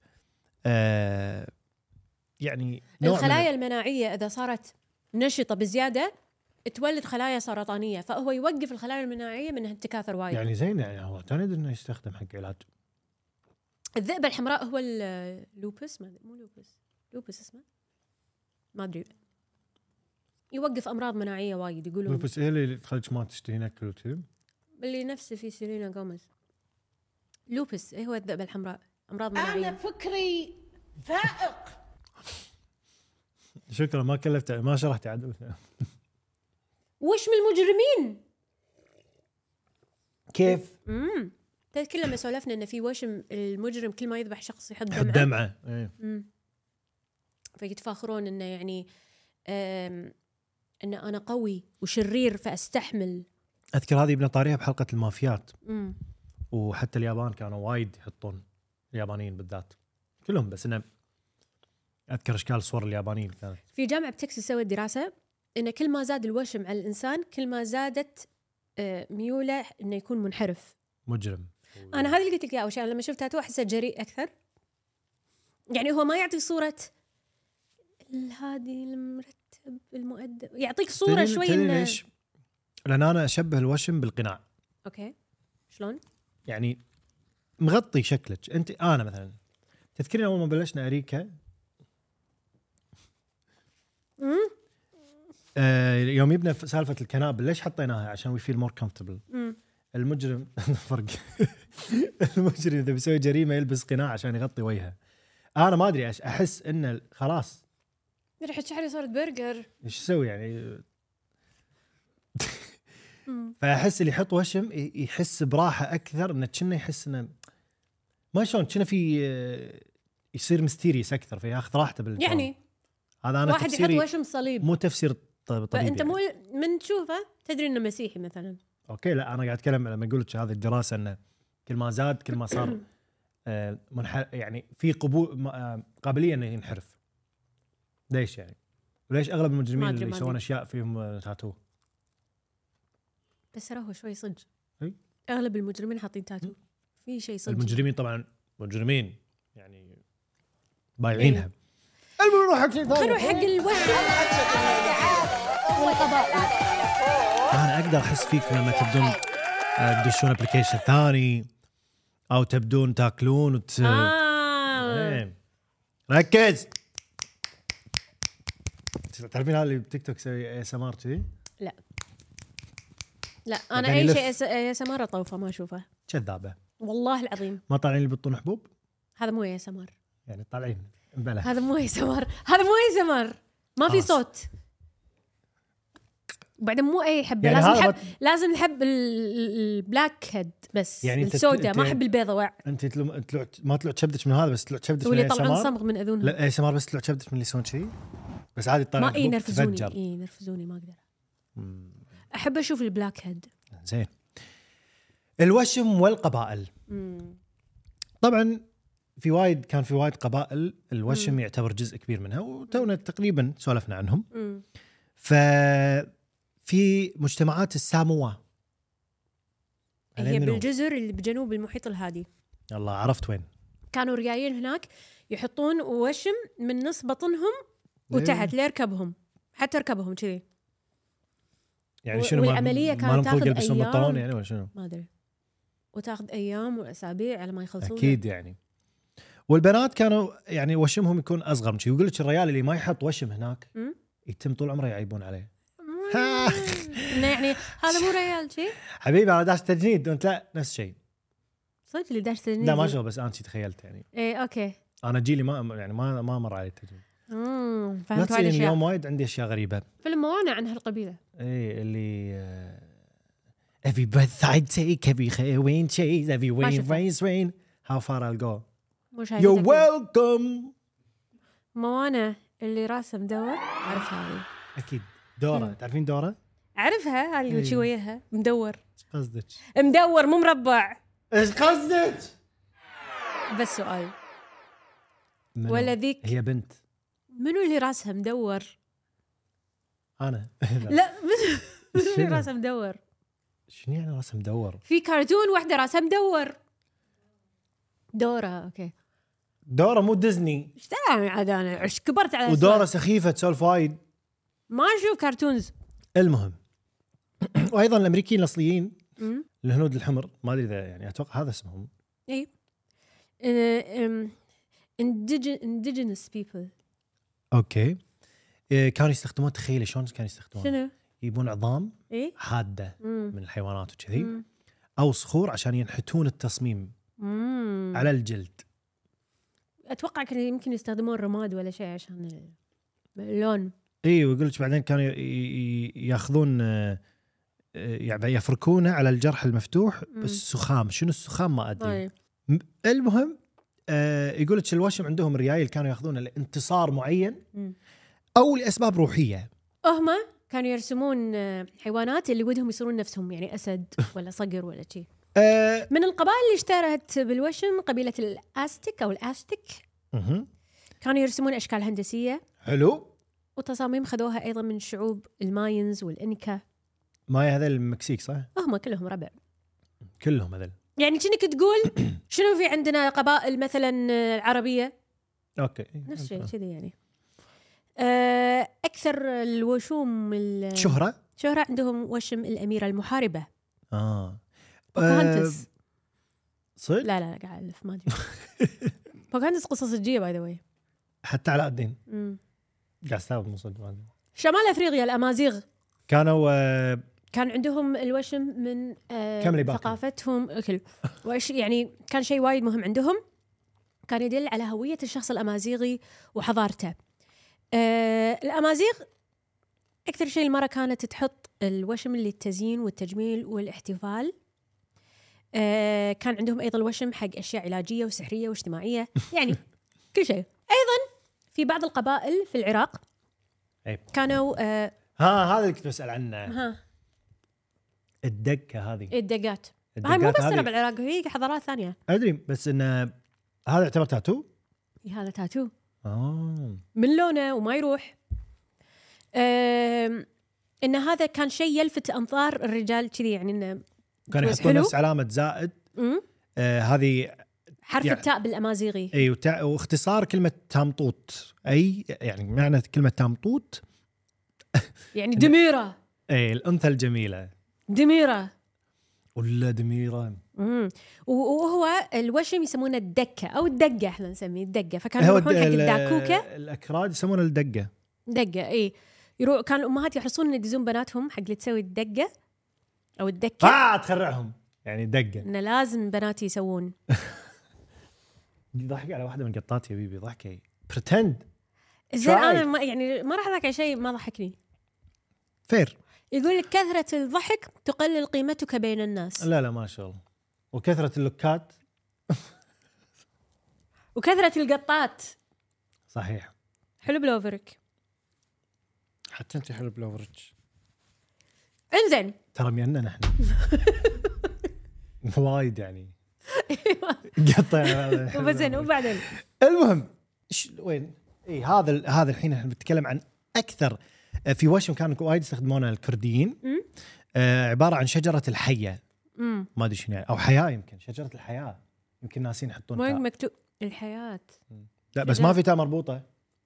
يعني الخلايا المناعية إذا صارت نشطة بزيادة تولد خلايا سرطانية، فهو يوقف الخلايا المناعية من تكاثر وايد. يعني زين، يعني هو تاني إنه يستخدم حق علاج. الذئبة الحمراء هو اللوبس، مو لوبس اسمه ما أدري، يوقف أمراض مناعية وايد يقولون. بس إيه اللي تخليك ما تشتهين أكل وكذا؟ اللي نفسه في سيلينا غوميز. لوبس هو الذئبة الحمراء، أمراض مناعية. أنا فكري فائق. شكرا، ما كلفت ما شرحت عدل. وش من المجرمين كيف؟ تذكر لما سولفنا إن في وشم المجرم كل ما يذبح شخص يحط دمعة. إيه. فيتفاخرون إنه يعني إن أنا قوي وشرير فأستحمل. أذكر هذه ابن طاريها بحلقة المافيات. وحتى اليابان كانوا وايد يحطون، اليابانيين بالذات كلهم، بس أنا أذكر أشكال صور اليابانيين كانت. في جامعة بتكساس سوت دراسة إن كل ما زاد الوشم على الإنسان كل ما زادت ميوله إنه يكون منحرف مجرم. أنا هذه اللي قلت لك أول شيء لما شفت تاتو أحسه جريء أكثر. يعني هو ما يعطي صورة هذه المرتب المؤدب يعطيك صورة شوي تدري ليش؟ لأن أنا أشبه الوشم بالقناع. اوكي شلون؟ يعني مغطي شكلك انت. انا مثلا تذكرين اول ما بلشنا اريكا يوم يبنى سالفه الكنابل ليش حطيناها؟ عشان وي فيل مور كومفورتبل. المجرم فرق المجرم اذا بيسوي جريمه يلبس قناع عشان يغطي وجهه. انا ما ادري احس ان خلاص ريحة شعري صارت برجر. ايش اسوي يعني؟ فاحس اللي يحط وشم يحس براحه اكثر، انه كأنه يحس انه ما شلون كأنه في يصير مستيريس اكثر، فياخذ راحته بالجو. يعني هذا انا واحد يحط وشم صليب، مو تفسير طبيعي. فانت يعني. مو من تشوفه تدري انه مسيحي مثلا. اوكي لا انا قاعد اتكلم لما اقول لك هذه الدراسه انه كل ما زاد كل ما صار يعني في قابليه انه ينحرف. ليش يعني؟ وليش اغلب المجرمين اللي يسوون اشياء فيهم تاتو؟ بس هو شوي صدق. اي اغلب المجرمين حاطين تاتو في شيء صدق. المجرمين طبعا مجرمين يعني بايعينها. المهم نروح حق شيء ثاني. خلوا حق الوشم والقضاء. انا اقدر احس فيك لما تبدون تدشون ابلكيشن ثاني او تبدون تاكلون ركز. تعرفين هذا اللي بتيك توك يسوي ASMR كذي؟ لا انا اي شيء ASMR طوفه ما اشوفه. كذابه والله العظيم. ما طالعين اللي بيطون حبوب؟ هذا مو ASMR يعني طالعين مبلى. هذا مو ASMR هذا مو ASMR ما في صوت. وبعدين مو اي حبه يعني لازم نحب البلاك هيد بس يعني السوداء ما احب البيضة. انت طلع ما طلع شبدك من هذا بس طلع شبدك من اللي طلعون صمغ من اذونهم. لا ASMR بس طلع شبدك من اللي يسوون كذي بس عادي طالع. ما ينرفزوني ما اقدر. احب اشوف البلاك هيد. زين. الوشم والقبائل. طبعا كان في وايد قبائل الوشم يعتبر جزء كبير منها وتونا تقريبا سولفنا عنهم. ففي مجتمعات الساموا هي بالجزر اللي بجنوب المحيط الهادي. الله عرفت وين. كانوا رجايين هناك يحطون وشم من نص بطنهم وتحت ليركبهم حتى ركبهم كذي. يعني شنو والعملية كانت تاخذ أيام يعني ولا شنو؟ ما أدري. وتاخذ أيام وأسابيع على ما يخلصون. أكيد يعني. والبنات كانوا يعني وشمهم يكون أصغر من شيء. يقول لك الرجال اللي ما يحط وشم هناك يتم طول عمره يعيبون عليه. إنه يعني هذا مو ريال شيء. حبيبي أنا داش تجنيد وأنت لا نفس الشيء. صدق اللي داش تجنيد. لا ما شو بس أنا شي تخيلت يعني. إيه أوكي. أنا جيلي ما مر علي التجنيد. فهمت وايد أشياء. اليوم وايد عندي أشياء غريبة. فيلم موانع عن هالقبيلة. إيه اللي every breath I take every wind chase every wave rains rain how far I'll go you're welcome. موانع اللي راسه مدور عارف هذه أكيد. دورة تعرفين دورة؟ أعرفها هذه اللي شي وياها مدور. إيش قصدك؟ مدور مو مربع. إيش قصدك؟ بس سؤال. ولا ذيك هي بنت. منو اللي راسها مدور؟ أنا. لا منو اللي راسها مدور؟ شنو يعني راسها مدور؟ في كرتون واحدة راسها مدور. دورة أوكي. دورة مو ديزني. ايش ترى عاد أنا كبرت على ودورة سخيفة تسولف وايد. ما أشوف كرتونز. المهم. وأيضا الأمريكيين الأصليين الهنود الحمر ما أدري إذا يعني أتوقع هذا اسمهم. إيه. indigenous people. أوكي. كانوا يستخدمون تخيلي شلون كانوا يستخدمون؟ شنو؟ يبون عظام إيه؟ حادة من الحيوانات وكذي أو صخور عشان ينحتون التصميم على الجلد. أتوقع كانوا يمكن يستخدمون رماد ولا شيء عشان اللون. إيه ويقول لك بعدين كانوا يأخذون يعني يفركونه على الجرح المفتوح بالسخام. شنو السخام ما أدري. المهم يقول لك الوشم عندهم ريايل كانوا يأخذون لانتصار معين أو لأسباب روحية. هم كانوا يرسمون حيوانات اللي ودهم يصيرون نفسهم يعني أسد ولا صقر ولا شيء. من القبائل اللي اشتهرت بالوشم قبيلة الأستيك أو الأستيك. كانوا يرسمون أشكال هندسية. حلو. وتصاميم خذوها أيضا من شعوب الماينز والإنكا. مايا هذا المكسيك صح؟ هم كلهم ربع. كلهم هذول. يعني كأنك تقول شنو في عندنا قبائل مثلا العربية. أوكي. نفس الشيء كذي يعني. اكثر الوشوم شهرة عندهم وشم الاميره المحاربه آه. بوكهانتس. صدق؟ لا قاعد الف ما ادري. بوكهانتس قصه صجيه باي ذا واي. حتى علاء الدين قاعد استوعب من صدق ما أدري. شمال افريقيا الامازيغ كانوا كان عندهم الوشم من كملي باقي. ثقافتهم اكل وايش يعني كان شيء وايد مهم عندهم، كان يدل على هويه الشخص الامازيغي وحضارته. الامازيغ اكثر شيء المراه كانت تحط الوشم للتزيين والتجميل والاحتفال. كان عندهم ايضا الوشم حق اشياء علاجيه وسحريه واجتماعيه، يعني كل شيء. ايضا في بعض القبائل في العراق كانوا هذا اللي كنت بسأل عنه. الدقة هذه الدقات هاي مو بس ترى بالعراق، هي حضارات ثانيه ادري، بس ان هذا يعتبر تاتو. هذا تاتو من لونه وما يروح. ان هذا كان شيء يلفت انظار الرجال كذي، يعني انه كانوا يحطون نفس علامه زائد. هذه حرف يعني التاء بالامازيغي. اي واختصار كلمه تامطوط، اي يعني معنى كلمه تامطوط يعني دميره. اي الانثى الجميله دميره ولا دميره. وهو الوشم يسمونه الدكه او الدقه، احنا نسميه الدقه. فكانوا يروحون حق الداكوكه. الاكراد يسمونه الدقه. دقه اي كانوا الامهات يحرصون ان يدزون بناتهم حق اللي تسوي الدقه او الدكه. تخرعهم يعني دقه، انه لازم بناتي يسوون. ضحك على واحده من قطاتي يا بيبي، ضحكي بريتند. زين انا ما راح اضحك على شيء ما ضحكني. فير يقول لك كثره الضحك تقلل قيمتك بين الناس. لا ما شاء الله. وكثره اللوكات وكثره القطات. صحيح. حلو بلوفرك. حتى انت حلو بلوفرك. انزين ترى مينا نحن وايد يعني قطع. زين وبعدين المهم وين هذا الحين احنا بنتكلم عن اكثر في وشم كانوا وايد يستخدمونه الكرديين. عباره عن شجره الحيه. ما ادري شنو يعني، او حياه، يمكن شجره الحياه، يمكن ناسين يحطون وين مكتوب الحياه. لا بس ما في تاء مربوطه.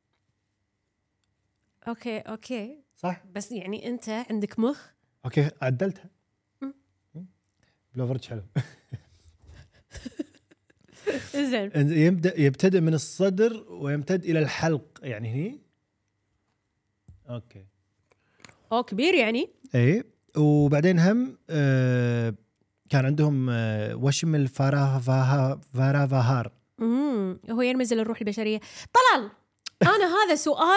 اوكي صح، بس يعني انت عندك مخ. اوكي عدلتها. بلوفرج حلو. زين يبتدئ من الصدر ويمتد الى الحلق، يعني هني. اوكي كبير يعني. اي وبعدين هم كان عندهم وشم الفارافاهار. هو يرمز للروح البشريه. طلال انا هذا سؤال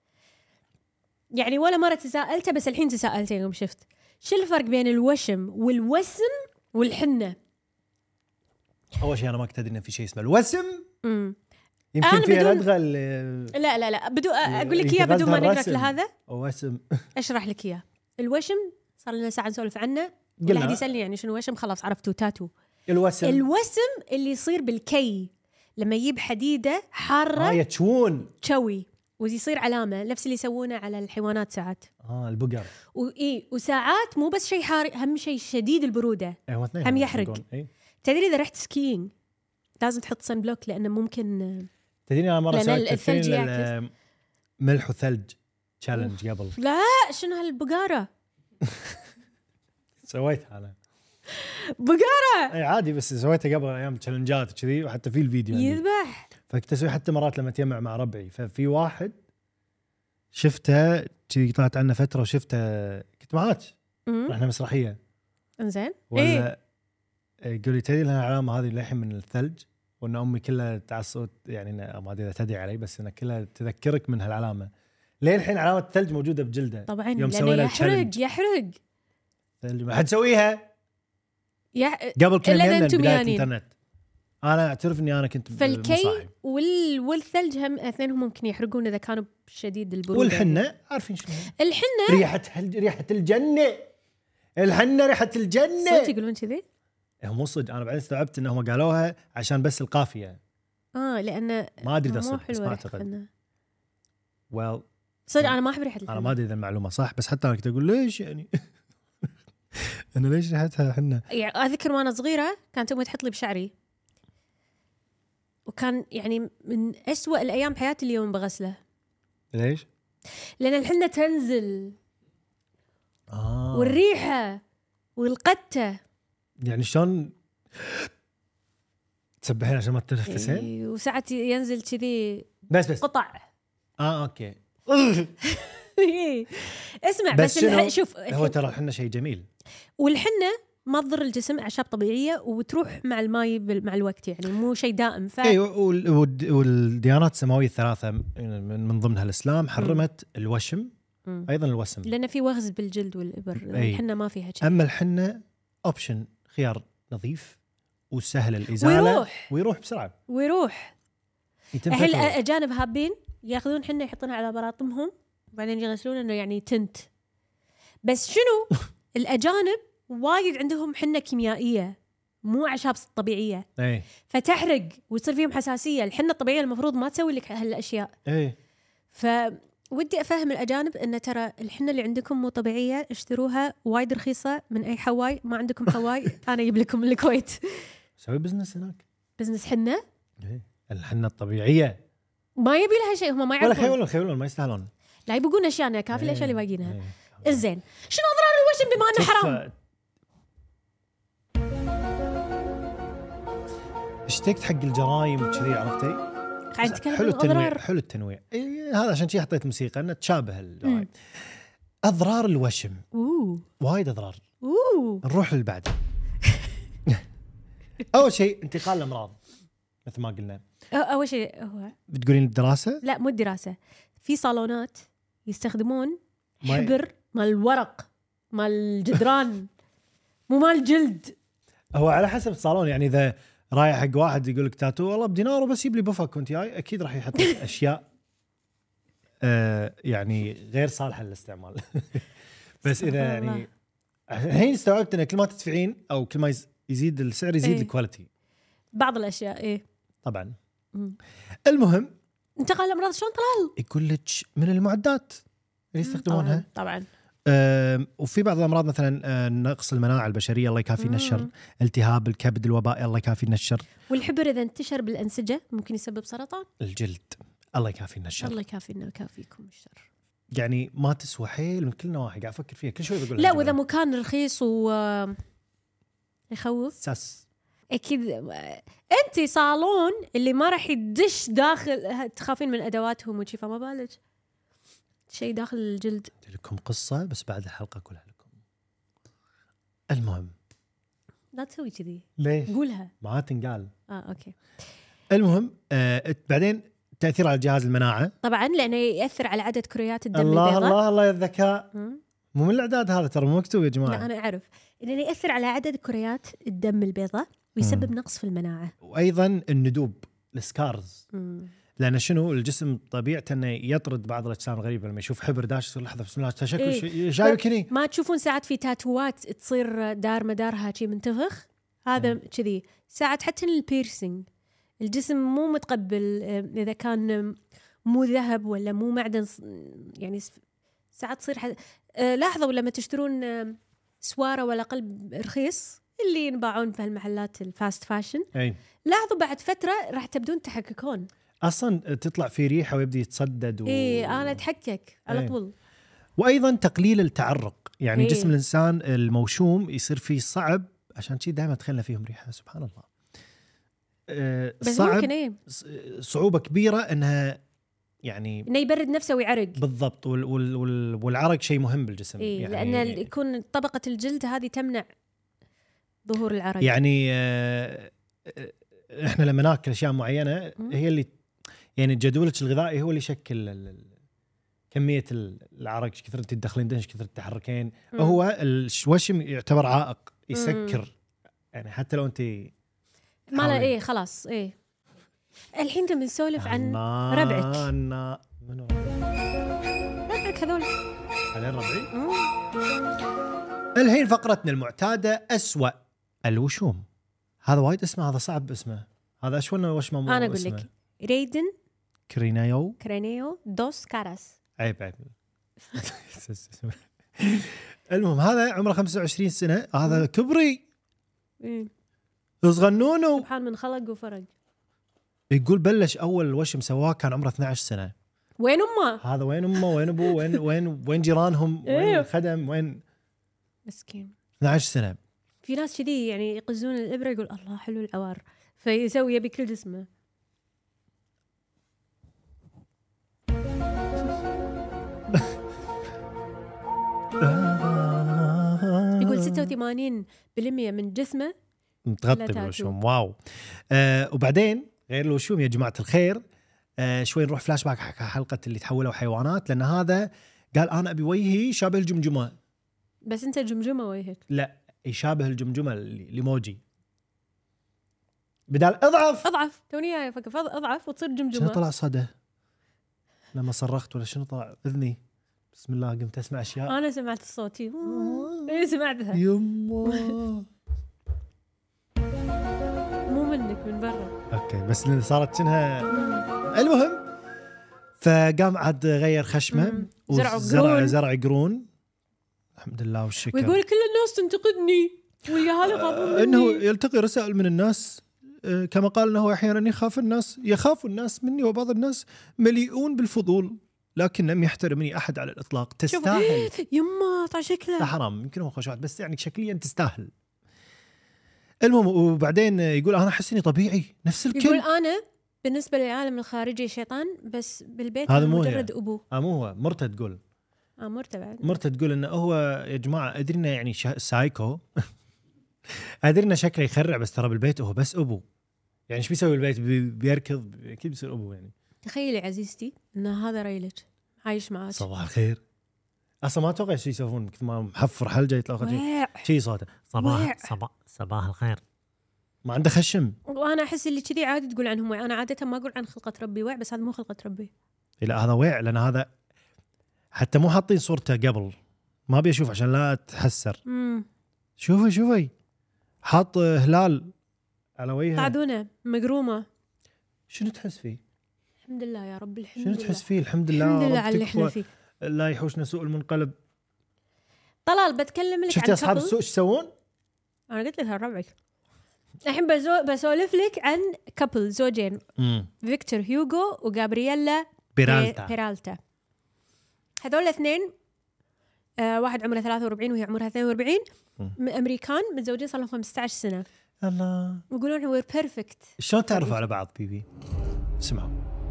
يعني ولا مره تساءلته، بس الحين تساءلته يوم شفت شو الفرق بين الوشم والوسم والحنه. اول شيء انا ما كنت ادري ان في شيء اسمه الوسم. يمكن في لدغه. لا بدو اقول لك اياه بدون ما نقرأ لهذا. وسم اشرح لك اياه. الوشم صار لنا ساعه نسولف عنه، ولا حد يسالني يعني شنو وشم، خلاص عرفتوا تاتو. الوسم اللي يصير بالكي لما يجيب حديده حاره يتشون تشوي ويصير علامه، نفس اللي يسوونه على الحيوانات ساعات. البقر. وساعات مو بس شيء حار، هم شيء شديد البروده. هم يحرق. تدري اذا رحت سكيينج لازم تحط صن بلوك، لانه ممكن. تدريني انا مره سويت الثلج ملح وثلج تشالنج قبل. لا شنو هالبقاره. سويتها انا بقاره. اي عادي، بس سويتها قبل ايام تشالنجات وكذي، وحتى في الفيديو يذبح. فكنت اسوي حتى مرات لما اتجمع مع ربعي. ففي واحد شفته كذي، طلعت عنه فتره وشفته، كنت معاك رحنا مسرحيه. انزين ولا يقول لي تدري لها العلامه هذه للحين من الثلج، وان امي كلها تعصب، يعني ما ادري اذا تدري علي، بس انها كلها تذكرك من هالعلامه. ليه الحين علامه الثلج موجوده بجلده طبعا، لانه يحرق ثلج. ما حد سويها قبل كنا من بدايه الانترنت. انا اعترف اني انا كنت فالكي والثلج هم اثنينهم ممكن يحرقون اذا كانوا بشديد البروده. والحنه عارفين شنو الحنه؟ ريحه الجنه. الحنه ريحه الجنه. صدق يقولون كذي؟ مو صدق، انا بعدين استوعبت انهم قالوها عشان بس القافيه. لانه ما ادري اذا صح، بس ما اعتقد. صدق انا ما احب ريحه الحنه. انا ما ادري اذا المعلومه صح، بس حتى انا كنت اقول ليش يعني انا ليش ريحتها حنه. يعني اذكر وانا صغيره كانت امي تحط لي بشعري، وكان يعني من أسوأ الايام بحياتي اليوم بغسله. ليش؟ لان الحنه تنزل والريحه والقته. يعني شلون تسبحين عشان ما تتنفسين؟ وساعات ينزل كذي بس قطع. اوكي. اسمع بس شوف هو ترى الحنه شيء جميل، والحنه ما تضر الجسم، اعشاب طبيعيه وتروح مع الماي مع الوقت، يعني مو شيء دائم. والديانات السماويه الثلاثه من ضمنها الاسلام حرمت الوشم، ايضا الوسم، لان في وغز بالجلد والابر. الحنه ما فيها شيء. اما الحنه اوبشن، خيار نظيف وسهل الازاله ويروح بسرعه ويروح. الحين الاجانب هابين ياخذون حنه يحطونها على براطمهم وبعدين يغسلون انه يعني تنت. بس شنو الاجانب وايد عندهم حنه كيميائيه مو اعشاب طبيعيه، فتحرق ويصير فيهم حساسيه. الحنه الطبيعيه المفروض ما تسوي لك هالاشياء. فودي افهم الاجانب ان ترى الحنه اللي عندكم مو طبيعيه، اشتروها وايد رخيصه من اي حواي. ما عندكم حواي انا اجيب لكم من الكويت. سوي بزنس هناك، بزنس حنه. الحنه الطبيعيه ما يبي لها شيء، هم ما يعرفون ولا خيولون ما يستاهلون. لا يبقون اشياء كافي الاشياء اللي باقينها. الزين شنو اضرار الوشم بما انه حرام؟ اشتقت حق الجرايم وكذي، عرفتي؟ قاعد نتكلم عن الاضرار. حلو التنويع. هذا عشان شي حطيت موسيقى انه تشابه الجرايم. اضرار الوشم وايد اضرار. نروح للبعد. اول شيء انتقال الامراض مثل ما قلنا. اول شيء هو بتقولين الدراسه؟ لا مو الدراسه. في صالونات يستخدمون حبر مال الورق مال الجدران مو مال الجلد. هو على حسب الصالون، يعني اذا رايح حق واحد يقول لك تاتو والله بدينار وبس يجيب لي بفك كنت جاي، اكيد راح يحط لك اشياء يعني غير صالحه للاستعمال. بس اذا يعني الحين استوعبت ان كل ما تدفعين او كل ما يزيد السعر يزيد الكواليتي بعض الاشياء. طبعا. المهم انتقال الامراض شلون طلال؟ يقول لك من المعدات اللي يستخدمونها طبعا. وفي بعض الامراض مثلا نقص المناعه البشريه الله يكافينا الشر، التهاب الكبد الوبائي الله يكافينا الشر، والحبر اذا انتشر بالانسجه ممكن يسبب سرطان الجلد الله يكافينا الشر. الله يكافينا ويكافيكم الشر. يعني ما تسوى حيل من كل نواحي، قاعد افكر فيها كل شوي بقول لا واذا مكان رخيص يخوف ساس. اكيد انت صالون اللي ما راح يدش داخل تخافين من ادواتهم وشي، فما بالك شيء داخل الجلد. لكم قصه بس بعد الحلقه اقولها لكم. المهم لا تسوي كذي. ليش؟ قولها ما تنقال. اوكي. المهم بعدين تاثير على جهاز المناعه طبعا لانه ياثر على عدد كريات الدم البيضاء. البيضاء. الله يا الذكاء. مو من الاعداد هذا ترى مو مكتوب يا جماعه. لا انا اعرف انه ياثر على عدد كريات الدم البيضاء ويسبب نقص في المناعه، وايضا الندوب السكارز. لان شنو الجسم طبيعته انه يطرد بعض الاجسام الغريبه لما يشوف حبر داش يصير لحظه بسم الله تشكل شايف هني. ما تشوفون ساعات في تاتوات تصير دار مدارها شيء منتفخ؟ هذا كذي. ساعات حتى البيرسينج الجسم مو متقبل اذا كان مو ذهب ولا مو معدن، يعني ساعات تصير لاحظوا لما تشترون سواره ولا قلب رخيص اللي ينباعون في هالمحلات الفاست فاشن، لاحظوا بعد فتره راح تبدون تحككون اصلا، تطلع في ريحه ويبدي يتصدد انا اتحكك على طول. وايضا تقليل التعرق، يعني جسم الانسان الموشوم يصير فيه صعب، عشان شيء دائما تخلنا فيهم ريحه سبحان الله. بس صعب ممكن صعوبه كبيره انها يعني انه يبرد نفسه ويعرق. بالضبط. والعرق شيء مهم بالجسم. يعني لان يكون طبقه الجلد هذه تمنع ظهور العرق. يعني احنا لما ناكل اشياء معينه هي اللي يعني جدولك الغذائي هو اللي يشكل كميه العرق، ايش كثر تدخلين دهن، ايش كثر تتحركين. هو الوشم يعتبر عائق يسكر، يعني حتى لو انت ما له خلاص. الحين انت بنسولف عن ربعك. منو ربعك هذول؟ هذول ربعي. الحين فقرتنا المعتاده أسوأ الوشوم. هذا وايد اسمه، هذا صعب اسمه. هذا ايش وش مو انا اقول لك ريدن كرينيو دوس كاراس. عيب المهم هذا عمره 25 سنه، هذا كبري صغنونه سبحان من خلق وفرج. يقول بلش اول وشم سواه كان عمره 12 سنه. وين امه؟ هذا وين امه، وين ابوه، وين جيرانهم، وين إيه. الخدم، وين. مسكين. 12 سنه. في ناس كذي يعني يقزون الابره يقول الله حلو العوار، فيسوي يبي كل جسمه. يقول 86% من جسمه متغطي تاتو. بالوشوم. واو. وبعدين غير الوشوم يا جماعه الخير، شوي نروح فلاش باك حق حلقه اللي تحولوا حيوانات، لان هذا قال انا ابي وجهي شابه الجمجمه. بس انت جمجمه وجهك. لا، يشابه الجمجمه الايموجي. بدال اضعف توني جاي افكر اضعف وتصير شنو جمجمه. طلع صدى لما صرخت ولا شنو طلع اذني؟ بسم الله قمت اسمع اشياء. انا سمعت الصوت. اي سمعتها. يما. مو منك، من برا. اوكي، بس صارت شنها. المهم، فقام عاد غير خشمه زرع قرون. الحمد لله والشكر. ويقول كل الناس تنتقدني واليهال يخافون مني. انه يلتقي رسائل من الناس، كما قال انه احيانا يخاف الناس مني، وبعض الناس مليئون بالفضول لكن لم يحترمني احد على الاطلاق. تستاهل. يما طع شكله. لا حرام، يمكن هو خوشات بس يعني شكليا تستاهل. المهم، وبعدين يقول انا احس اني طبيعي نفس الكل. يقول انا بالنسبه للعالم الخارجي شيطان، بس بالبيت هذا أنا مو مجرد ابو. مو هو مرته تقول. مرته بعد. مرته تقول انه هو يا جماعه ادرينا يعني سايكو. ادرينا شكله يخرع، بس ترى بالبيت هو بس ابو. يعني ايش بيسوي بالبيت؟ بيركض اكيد بيصير ابو يعني. تخيلي عزيزتي ان هذا ريلك عايش معك. صباح الخير. اصلا ما اتوقع شيء يسوون مثل ما محفر حلجه يطلع شيء صوته صباح الخير. ما عنده خشم. وانا احس اللي كذي عادي تقول عنهم وعي. انا عاده ما اقول عن خلقه ربي وعي، بس هذا مو خلقه ربي. لا هذا ويع، لان هذا حتى مو حاطين صورته قبل، ما ابي اشوف عشان لا تحسر. شوفي حاط هلال على وجهه. قعدونه مقرومه. شنو تحس فيه؟ الحمد لله يا رب. الحمد شنو لله. تحس فيه؟ الحمد لله. الحمد لله على اللي احنا فيه. لا يحوشنا سوء المنقلب. طلال بتكلم لك شفت عن اصحاب السوق ايش يسوون؟ انا قلت لك ربعك. الحين بسولف لك عن كابل، زوجين. فيكتور هيوغو وغابرييلا بيرالتا. هذول الاثنين، واحد عمره 43 وهي عمرها 42. امريكان، متزوجين صار لهم 15 سنه. الله. يقولون وير بيرفكت. شلون تعرفوا على بعض بيبي؟ اسمعوا.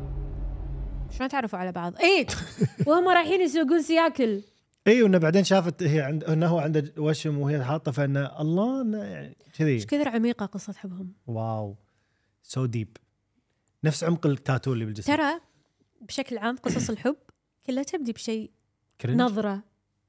شلون تعرفوا على بعض؟ ايه وهم رايحين يسوقون سياكل. اي، وانه بعدين شافت هي انه هو عنده وشم وهي حاطه، فانه الله انه يعني كذي. ايش كثر عميقه قصه حبهم. واو، سو ديب. نفس عمق التاتو اللي بالجسم. ترى بشكل عام قصص الحب كلها تبدي بشيء كرنج. نظره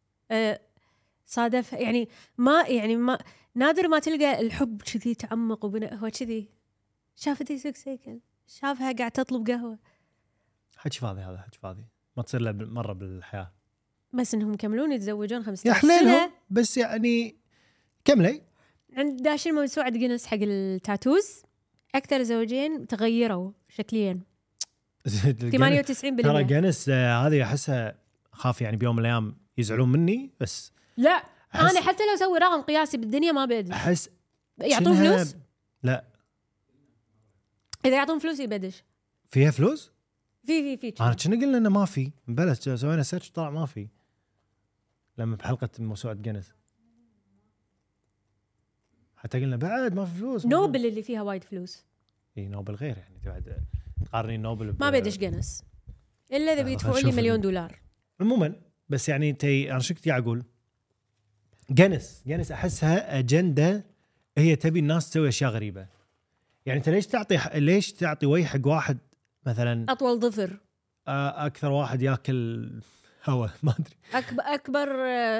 صادف. يعني ما نادر ما تلقى الحب كذي تعمق وبناء. هو كذي شافت يسوق سيكل، شافها قاعد تطلب قهوه. حكي فاضي، هذا حكي فاضي، ما تصير له مره بالحياه. بس انهم يكملون يتزوجون 15 يا حليلهم سنه. بس يعني كملي. عند داشين موسوعه جينيس حق التاتوز، اكثر زوجين تغيروا شكليا 98%. ترى جينيس هذه احسها خاف يعني بيوم من الايام يزعلون مني. بس لا انا حتى لو اسوي رقم قياسي بالدنيا ما بدي. احس يعطون فلوس. لا اذا يعطون فلوس يبدش. فيها فلوس. في انا كنا قلنا انه ما في، بلش سوينا سيرش طلع ما في لما بحلقه موسوعه جينيس، حتى قلنا بعد ما في فلوس. نوبل اللي فيها وايد فلوس. اي نوبل غير يعني بعد تقارنين نوبل ما بدش جينيس الا اذا بيدفعوا لي $1,000,000. عموما بس يعني انا شو كنت اقول؟ جينيس احسها اجنده، هي تبي الناس تسوي اشياء غريبه. يعني انت ليش تعطي وجه حق واحد مثلا اطول ظفر، اكثر واحد ياكل هوا، ما ادري، اكبر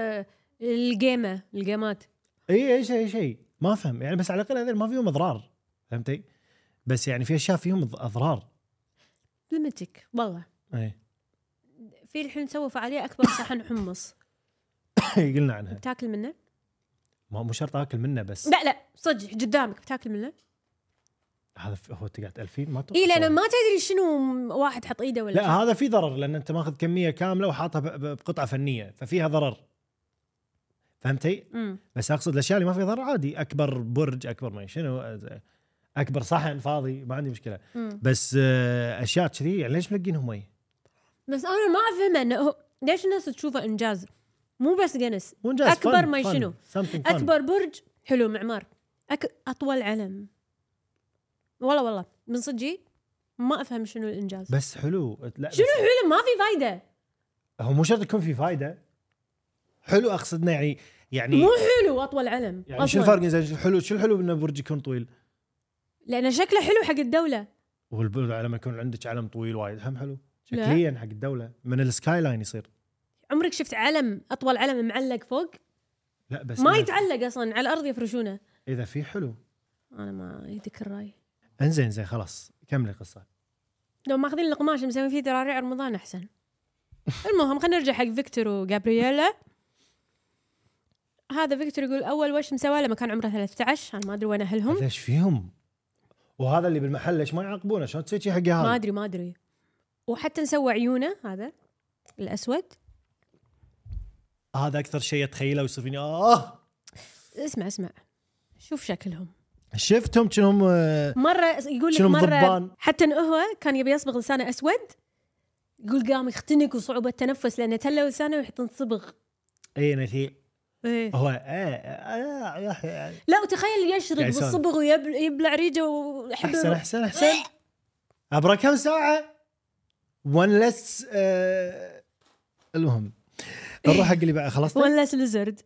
الجيمات. اي شيء ما فهم يعني. بس على الاقل هذول ما فيهم اضرار، فهمتي؟ بس يعني في اشياء فيهم اضرار. ليمتك والله. اي في الحين نسوي فعاليه اكبر صحن حمص. قلنا عنها. بتاكل منه؟ مو شرط اكل منه، بس لا صدق قدامك بتاكل منه. هذا هو تقعد 2000 ما اي لان ما تدري شنو واحد حط ايده ولا لا هذا في ضرر، لان انت ماخذ كميه كامله وحاطها بقطعه فنيه، ففيها ضرر، فهمتي؟ بس اقصد الاشياء اللي ما فيها ضرر عادي، اكبر برج، اكبر ما شنو، اكبر صحن فاضي، ما عندي مشكله. بس اشياء كذي يعني ليش ملقينهم مي؟ بس انا ما افهم انه ليش الناس تشوفه انجاز مو بس جينيس وإنجاز اكبر fun, ما fun, شنو something fun. اكبر برج حلو معمار اطول علم والله من صدقي ما افهم شنو الانجاز بس حلو. لا شنو بس حلو ما في فايده هو مو شرط يكون في فايده. حلو اقصدنا يعني مو حلو اطول علم يعني شو الفرق اذا حلو؟ شو الحلو انه برج يكون طويل؟ لانه شكله حلو حق الدوله والبرج لما يكون عندك علم طويل وايد هم حلو لا. شكليا حق الدوله من السكاي لاين يصير. عمرك شفت علم اطول علم معلق فوق لا بس ما يتعلق اصلا على الارض يفرشونه اذا في حلو. انا ما يدك الراي انزين زين خلاص كمل القصه. لو ماخذين القماش مسوي فيه دراري رمضان احسن. المهم خلينا نرجع حق فيكتور وجابرييلا. هذا فيكتور يقول اول وش مسوى لما كان عمره 13 انا ما ادري وين اهلهم ليش فيهم؟ وهذا اللي بالمحل ليش ما يعاقبونه؟ شلون تسوي شيء حق هذا؟ ما ادري وحتى نسوى عيونه هذا الاسود. هذا اكثر شيء اتخيله ويصير فيني اسمع شوف شكلهم شفتهم شنهم مره يقول لك شنو مره مضبان. حتى انه هو كان يبي يصبغ لسانه اسود يقول قام يختنق وصعوبه التنفس لانه تلو لسانه ويحطون صبغ. اي نتي إيه. هو لا وتخيل يشرب يعني بالصبغ ويبلع ريجه ويحب احسن ابرا كم ساعه ون لس المهم نروح حق اللي بقى خلصت ولا سلزرد.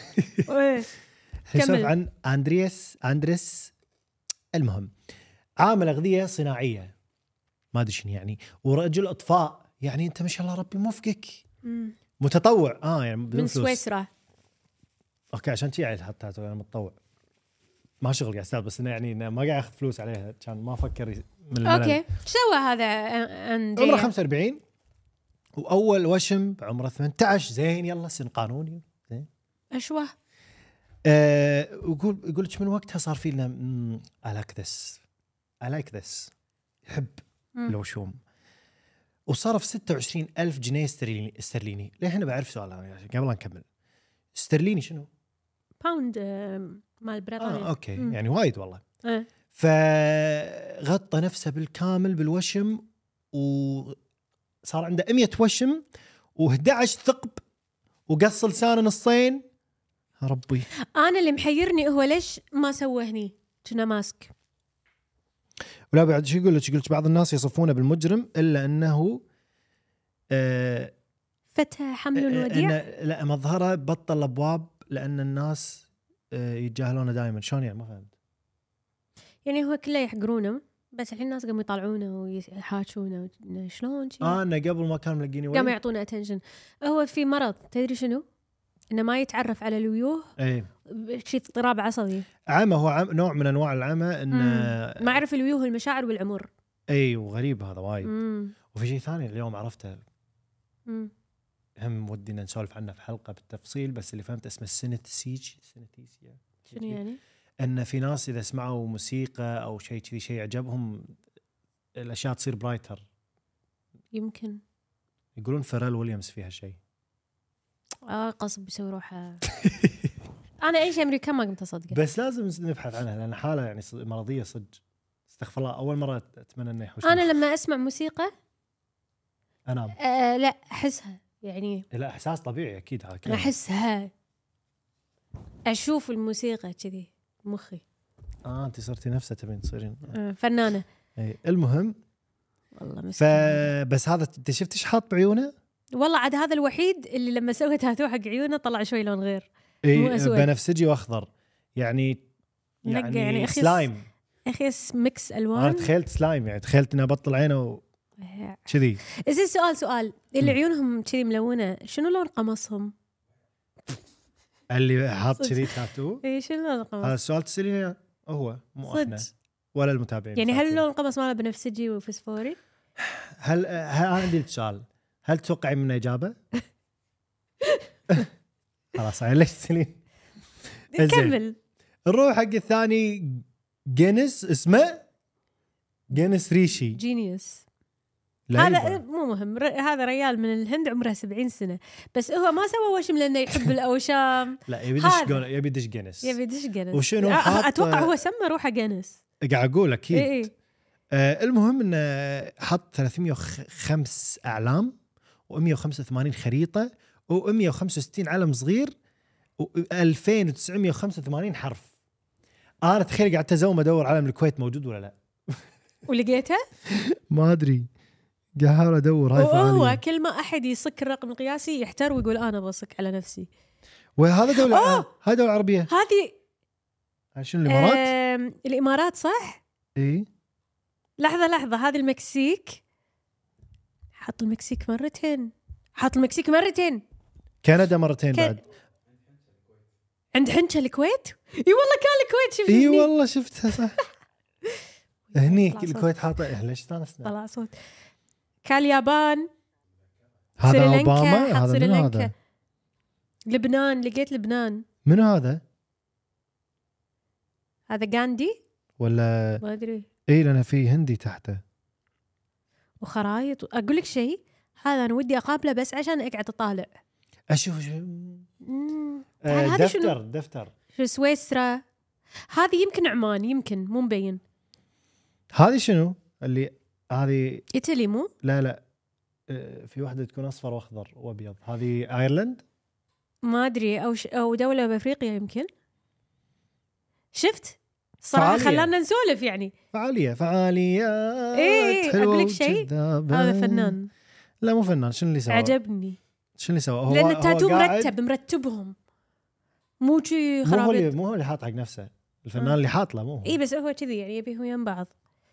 نسولف عن اندريس. المهم عامل اغذيه صناعيه ما ادري شنو يعني ورجل اطفاء يعني انت ما شاء الله ربي موفقك متطوع يعني من سويسرا. اوكي عشان شي يعني حتى انا متطوع ما شغل قاعد استاذ بس يعني إنه ما قاعد اخذ فلوس عليها كان ما افكر من الملل. اوكي سوى هذا اندريا عمره 45 واول وشم بعمره 18 زين يلا سن قانوني زين اشوه يقول لك من وقتها صار في لنا I like this يحب الوشوم وصرف 26,000 جنيه استرليني. ليه هنا بعرف سؤال أنا قبل لا نكمل استرليني شنو؟ باوند مال بريطانيا. اوكي يعني وايد والله. فغطى نفسه بالكامل بالوشم وصار عنده 100 وشم و11 ثقب وقص لسانه نصين. ربي انا اللي محيرني هو ليش ما سوى هني كنا ماسك. ولا بعد شو يقول لك بعض الناس يصفونه بالمجرم الا انه فتى حمل وديع. لا مظهره بطل الابواب لان الناس يتجاهلونه دائما. شلون يعني ما فهمت؟ يعني هو كله يحقرونه بس الحين الناس قاموا يطالعونه ويحاكونه شلون شي انه قبل ما كان ملقيني قاموا يعطونه اتنشن. هو في مرض تدري شنو؟ انه ما يتعرف على الويوه. اي شيء اضطراب عصبي. عمى هو نوع من انواع العمى انه ما يعرف الويوه المشاعر والعمر. اي وغريب هذا وايد. وفي شيء ثاني اليوم عرفته هم ودينا نسولف عنه في حلقه بالتفصيل بس اللي فهمت اسمه السينثيسيا. شنو يعني؟ ان في ناس اذا سمعوا موسيقى او شيء كذي شيء عجبهم الاشياء تصير برايتر. يمكن يقولون فيرال ويليامز فيها شيء. قصب يسوي روحه. انا اي شيء امريكان ما قمت اصدقه بس لازم نبحث عنها لان حاله يعني مرضيه صدق. استغفر الله اول مره اتمنى انه يحوش. انا لما اسمع موسيقى انام. لا احسها يعني. لا احساس طبيعي اكيد هذا كلام. احسها اشوف الموسيقى كذي مخي. انت صرتي نفسها تبين تصيرين فنانه. اي المهم والله مسكين. بس هذا انت شفت ايش حاط بعيونه؟ والله عاد هذا الوحيد اللي لما سوى تاتو حق عيونه طلع شوي لون غير. اي بنفسجي واخضر يعني سلايم. اخي ميكس الوان. انا تخيلت سلايم يعني تخيلت انه بطل عينه كذي. سؤال اللي عيونهم كذي ملونه شنو لون قمصهم؟ اللي حاط كذي تاتو اي شنو لون القمص؟ هذا السؤال تساليني هو مو احنا ولا المتابعين يعني هل لون القمص ماله بنفسجي وفسفوري؟ هل انا عندي سؤال هل تتوقعي منه اجابه؟ خلاص ليش تسالين؟ نكمل نروح حق الثاني جينيس. اسمه جينيس ريشي جينيوس. هذا مو مهم. هذا ريال من الهند عمره 70 سنة بس هو ما سوى وشم لأنه يحب الأوشام. لا يبي دش جينيس. وشنو أتوقع هو سمى روحه جينيس. قاعد أقول أكيد. المهم إنه حط 305 أعلام و185 خريطة و165 علم صغير و2985 حرف. أنا تخيل قاعد أزوم أدور علم الكويت موجود ولا لا. ولقيتها؟ ما أدري، قاعد أدور. هاي هو كل ما أحد يصك الرقم القياسي يحتار ويقول أنا بصك على نفسي. وهذا دولة هاي دولة عربية. هذه شنو الإمارات؟ الإمارات صح؟ إيه. لحظة هذه المكسيك. حط المكسيك مرتين. كندا مرتين بعد. عند حنشة الكويت؟ اي والله كان الكويت. شفت؟ اي والله شفتها صح. هنيك الكويت حاطه. ليش استانسنا؟ طلع صوت. كاليابان. هذا اوباما. هذا منو هذا؟ لبنان. لقيت لبنان. منو هذا؟ هذا غاندي ولا ما ادري. اي لأنه في هندي تحته وخرايط. اقول لك شيء، هذا انا ودي اقابله بس عشان اقعد اطالع اشوف دفتر شو سويسرا. هذه يمكن عمان، يمكن مو مبين. هذه شنو اللي هذه؟ ايطالي مو؟ لا في واحدة تكون اصفر واخضر وابيض. هذه ايرلند ما ادري او دولة بافريقيا يمكن. شفت صراحة خلانا نسولف يعني. فعاليات ايه اقول لك شيء، هذا فنان. لا مو فنان. شنو اللي سوى؟ عجبني. شنو اللي سوى؟ لأن التاتو مرتبهم مو شي خرابيط. مو هو اللي حاط حق نفسه الفنان اللي حاط له، مو هو. اي بس هو كذي يعني يبيهم يم بعض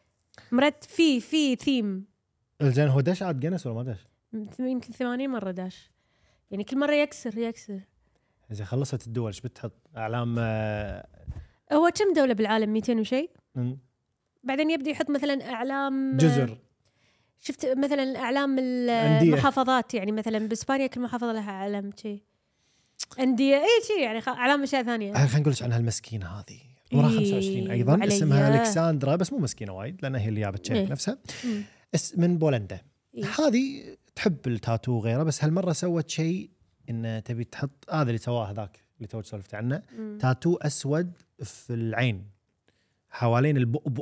في ثيم. زين هو داش عاد جنس ولا ما داش؟ يمكن 80 مرة داش، يعني كل مرة يكسر. إذا خلصت الدول ايش بتحط؟ أعلام هو كم دولة بالعالم؟ 200 وشيء. بعدين يبدأ يحط مثلا أعلام جزر. شفت مثلا أعلام المحافظات، يعني مثلا بإسبانيا كل محافظة لها علم شيء. أندية شيء يعني أعلام أشياء ثانية. خلينا نقول عنها المسكينة هذه عمرها 25 أيضا، اسمها ألكساندرا، بس مو مسكينة وايد لأنها هي اللي جابت شيء نفسها. من بولندا. هذه تحب التاتو وغيره، بس هالمرة سوت شيء إن تبي تحط هذا اللي سواه هذاك اللي تو سولفت عنه. تاتو أسود في العين حوالين البؤبؤ.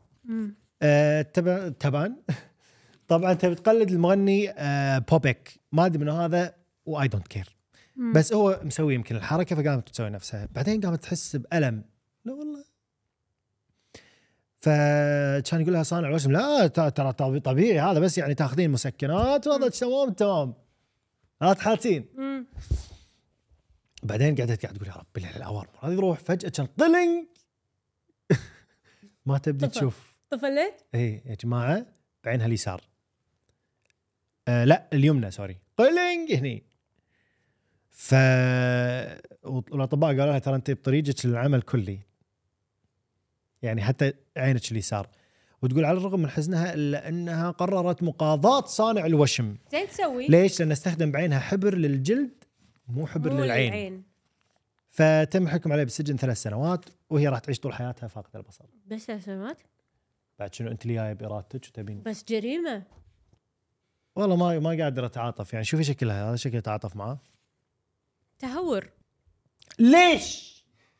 تبان طبعا تبي تقلد المغني بوبيك، ما ادري منو هذا واي دونت كير، بس هو مسوي يمكن الحركه فقامت تسوي نفسها. بعدين قامت تحس بألم. لا والله. فكان يقول لها صانع الوشم لا ترى طبيعي هذا، بس يعني تاخذين مسكنات وهذا تمام لا تحاتين. بعدين قاعد تقول يا رب بالله الأوامر هذه روح. فجأة كان طلنج ما تبدي تشوف. طفلت؟ ايه يا جماعه بعينها اليسار. لا اليمنى سوري. طلنج هني. والاطباء قالوا لها ترى انت بطريقك للعمل كلي، يعني حتى عينك اليسار. وتقول على الرغم من حزنها الا انها قررت مقاضاة صانع الوشم. زين تسوي؟ ليش؟ لأنه استخدم بعينها حبر للجلد مو حبر للعين. فتم الحكم عليه بالسجن 3 سنوات، وهي راح تعيش طول حياتها فاقدة البصر. بس 3 سنوات؟ بعد شنو انت اللي جايه بارادتك وتبين؟ بس جريمه والله ما قادر اتعاطف. يعني شوفي شكلها، هذا شكل اتعاطف معاه. تهور. ليش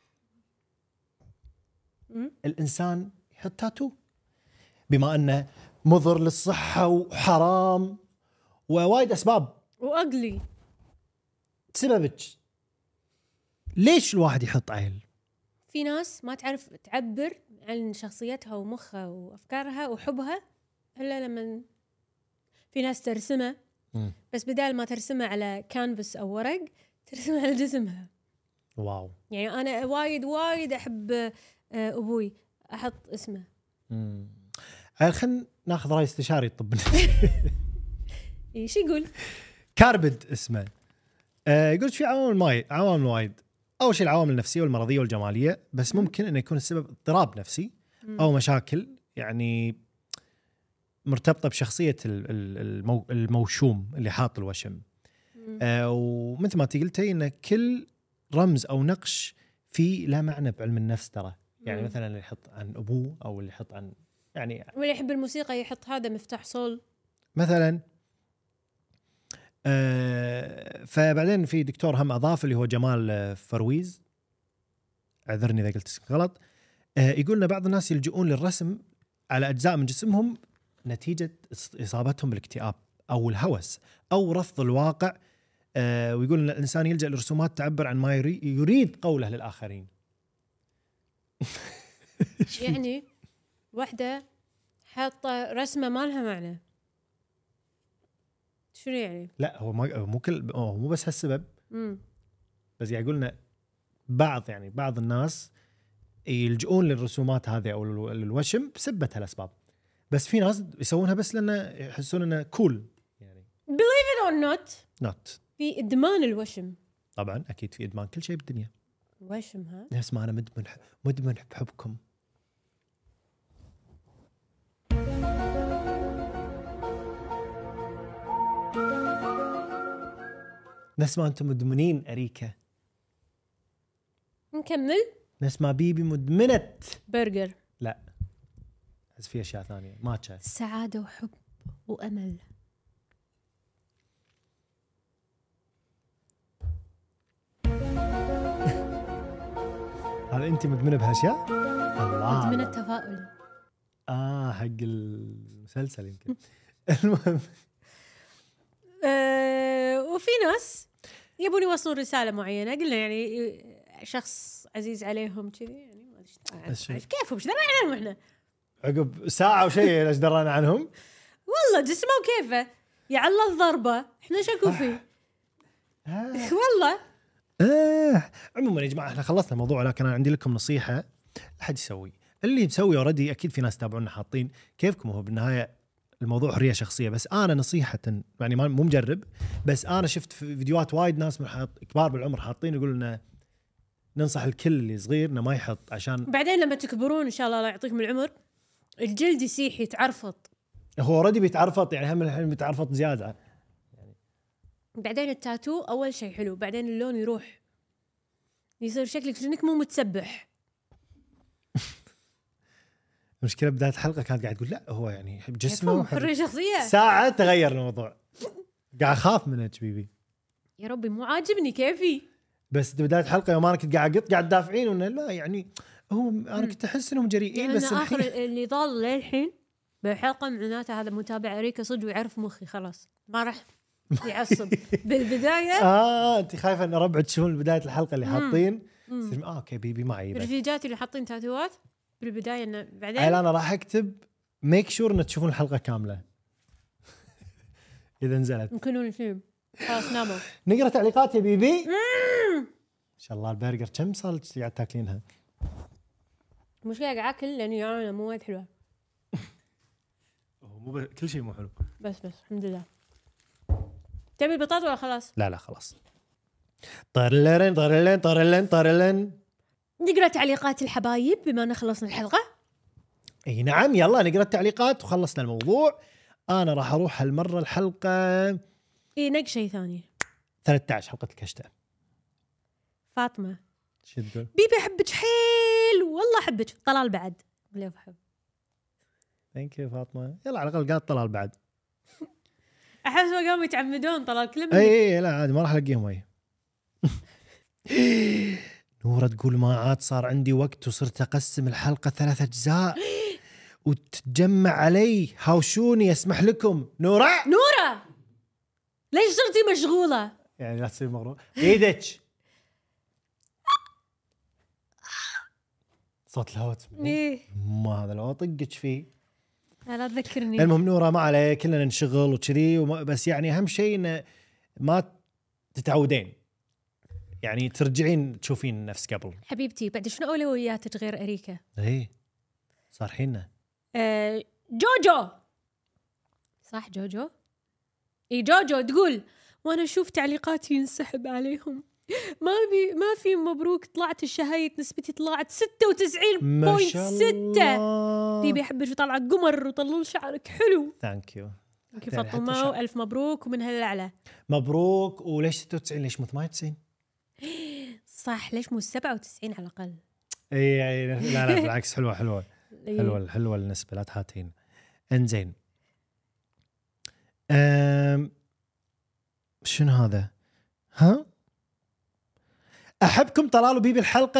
الانسان يحط تاتو؟ بما انه مضر للصحه وحرام ووايد اسباب واقلي. سببك ليش الواحد يحط عيل؟ في ناس ما تعرف تعبر عن شخصيتها ومخها وأفكارها وحبها إلا لما في ناس ترسمه، بس بدال ما ترسمه على كانفاس أو ورق ترسمه على جسمها. واو. يعني أنا وايد أحب أبوي أحط اسمه. خلينا ناخذ رأي استشاري الطب النفسي. إيش يقول؟ كاربد اسمه. يقول في عوامل وايد. أول شيء العوامل النفسية والمرضية والجمالية، بس ممكن أن يكون السبب اضطراب نفسي أو مشاكل يعني مرتبطة بشخصية الموشوم اللي حاط الوشم. ومثل ما قلتي أن كل رمز أو نقش فيه لا معنى بعلم النفس ترى. يعني مثلا اللي يحط عن أبوه أو اللي يحط عن يعني واللي يحب الموسيقى يحط هذا مفتاح صول مثلا. فبعدين في دكتور هم أضاف اللي هو جمال فرويز، اعذرني إذا قلت اسمه غلط، يقولنا بعض الناس يلجؤون للرسم على أجزاء من جسمهم نتيجة إصابتهم بالاكتئاب أو الهوس أو رفض الواقع. ويقول إن الإنسان يلجأ لرسومات تعبر عن ما يريد قوله للآخرين. يعني واحدة حاطة رسمة ما لها معنى، شنو يعني؟ لا هو مو بس هالسبب، بس يعني يقولنا بعض الناس يلجؤون للرسومات هذه أو الوشم بسبة هالأسباب، بس في ناس يسوونها بس لأنه يحسون إنه كول يعني. believe it or not في إدمان الوشم. طبعا أكيد في إدمان كل شيء بالدنيا. وشم ها؟ نفس ما أنا مدمن بحبكم. نفس ما أنتم مدمنين أريكة. نكمل. نفس ما بيبي مدمنة برجر. لا بس في أشياء ثانية ماتشا. سعادة وحب وأمل. هذا أنت مدمنة بهالأشياء؟ الله. مدمنة التفاؤل. حق المسلسل يمكن. المهم وفي ناس يبون يوصلون رسالة معينة، قلنا يعني شخص عزيز عليهم كذي يعني ما ادري كيفهم ايش درينا عنهم احنا عقب ساعة وشيء ايش درانا عنهم. والله جسمه وكيفه يعلى الضربة احنا شكو فيه. والله عموما يا جماعة احنا خلصنا الموضوع، لكن انا عندي لكم نصيحة لحد يسوي اللي مسوي اوريدي. اكيد في ناس تابعونا حاطين كيفكم، هو بالنهاية الموضوع حرية شخصية، بس أنا نصيحة يعني مو مجرب، بس أنا شفت في فيديوهات وايد ناس كبار بالعمر حاطين يقولوا إنه ننصح الكل اللي صغير إنه ما يحط، عشان بعدين لما تكبرون إن شاء الله يعطيكم العمر الجلد يسيح يتعرفط. هو أوريدي بيتعرفط يعني، هم الحين بيتعرفط زيادة يعني. بعدين التاتو أول شيء حلو، بعدين اللون يروح يصير شكلك كأنك مو متسبح. المشكلة بداية الحلقة كانت قاعد تقول لا هو يعني يحب جسمه حرية شخصية، ساعة تغير الموضوع. قاعد أخاف منك بيبي. يا ربي مو عاجبني كيفي. بس بداية الحلقة يوم أنا كنت قاعد تدافعين وإنه لا يعني هو أنا كنت أحس إنهم جريئين يعني بس آخر اللي ضال للحين بالحلقة معناته هذا متابع أريكا صدق ويعرف مخي خلاص ما راح يعصب. بالبداية أنت خايفة إن ربعك تشوفون بداية الحلقة اللي حاطين أوكي بيبي معي رفيجاتي اللي حاطين تاتوات بالبداية إنه بعدين أنا راح أكتب ميك شور إن تشوفون الحلقة كاملة إذا نزلت. يمكنون الفيلم خلاص ناموا. نقرأ تعليقات يا بيبي. إن شاء الله البرجر كم صار قاعد تاكلينها؟ مش قاعد أكل لأني أنا مو وايد حلوة. مو كل شيء مو حلو. بس الحمد لله. تبي البطاطا ولا خلاص؟ لا خلاص. طرلن. نقرأ تعليقات الحبايب بما أن خلصنا الحلقة. اي نعم يلا نقرأ التعليقات وخلصنا الموضوع. انا راح اروح هالمرة الحلقة نق شيء ثاني 13 حلقة الكشتة. فاطمة شو تقول؟ بيبي احبك حيل والله احبك. طلال بعد ولا بحب. ثانك يو فاطمة. يلا على الاقل قالت طلال بعد. احس ما قاموا يتعمدون طلال كلهم. اي لا عادي ما راح الاقيهم وياه. نورة تقول ما عاد صار عندي وقت وصرت أقسم الحلقة 3 أجزاء وتتجمع علي، هاوشوني أسمح لكم. نورة ليش صرتي مشغولة؟ يعني لا تصير مغرور ايدك. صوت الهواء تسمعين؟ ما هذا لو أطقك فيه. لا تذكرني. المهم نورة ما عليه كلنا نشغل وكذي بس يعني أهم شيء إن ما تتعودين يعني ترجعين تشوفين نفس قبل. حبيبتي بعد شنو أولوياتك غير أريكا؟ ايه صار حينا جوجو صح جوجو. جوجو تقول وانا اشوف تعليقاتي ينسحب عليهم. ما في مبروك طلعت الشهاية نسبتي طلعت 96.6. بيبي احبك طالعه قمر وطلول شعرك حلو. ثانك يو فاطمه والف مبروك ومن هالاعلى. مبروك. وليش 96 ليش مو 98؟ صح ليش مو 97 على الاقل؟ اي لا بالعكس حلوه النسبه لا تحاتين. انزين شنو هذا؟ ها احبكم طلال وبيبي الحلقه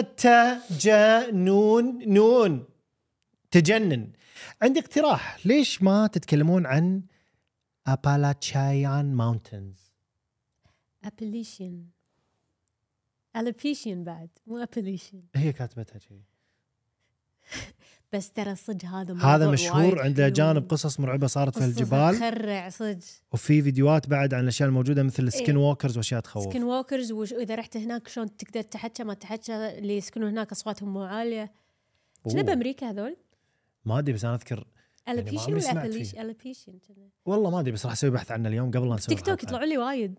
تجنن. عندي اقتراح ليش ما تتكلمون عن Appalachian Mountains. Alepetion بعد مو Appalachian. هي كاتبتها شيء. بس ترى صدق هذا مشهور عنده جانب قصص مرعبة صارت في الجبال. تخرع صدق. وفي فيديوهات بعد عن الأشياء الموجودة مثل السكين ووكرز وأشياء تخوف. سكين ووكرز وإذا رحت هناك شلون تقدر تحكى ما تحكى اللي يسكنون هناك أصواتهم مو عالية. كنا بأمريكا هذول. ما أدري بس أنا أذكر. ألبيشن ولا ألبيشن؟ والله ما أدري بس راح أسوي بحث عنه اليوم قبل لا نسوي. تيك توك يطلعوا لي وايد.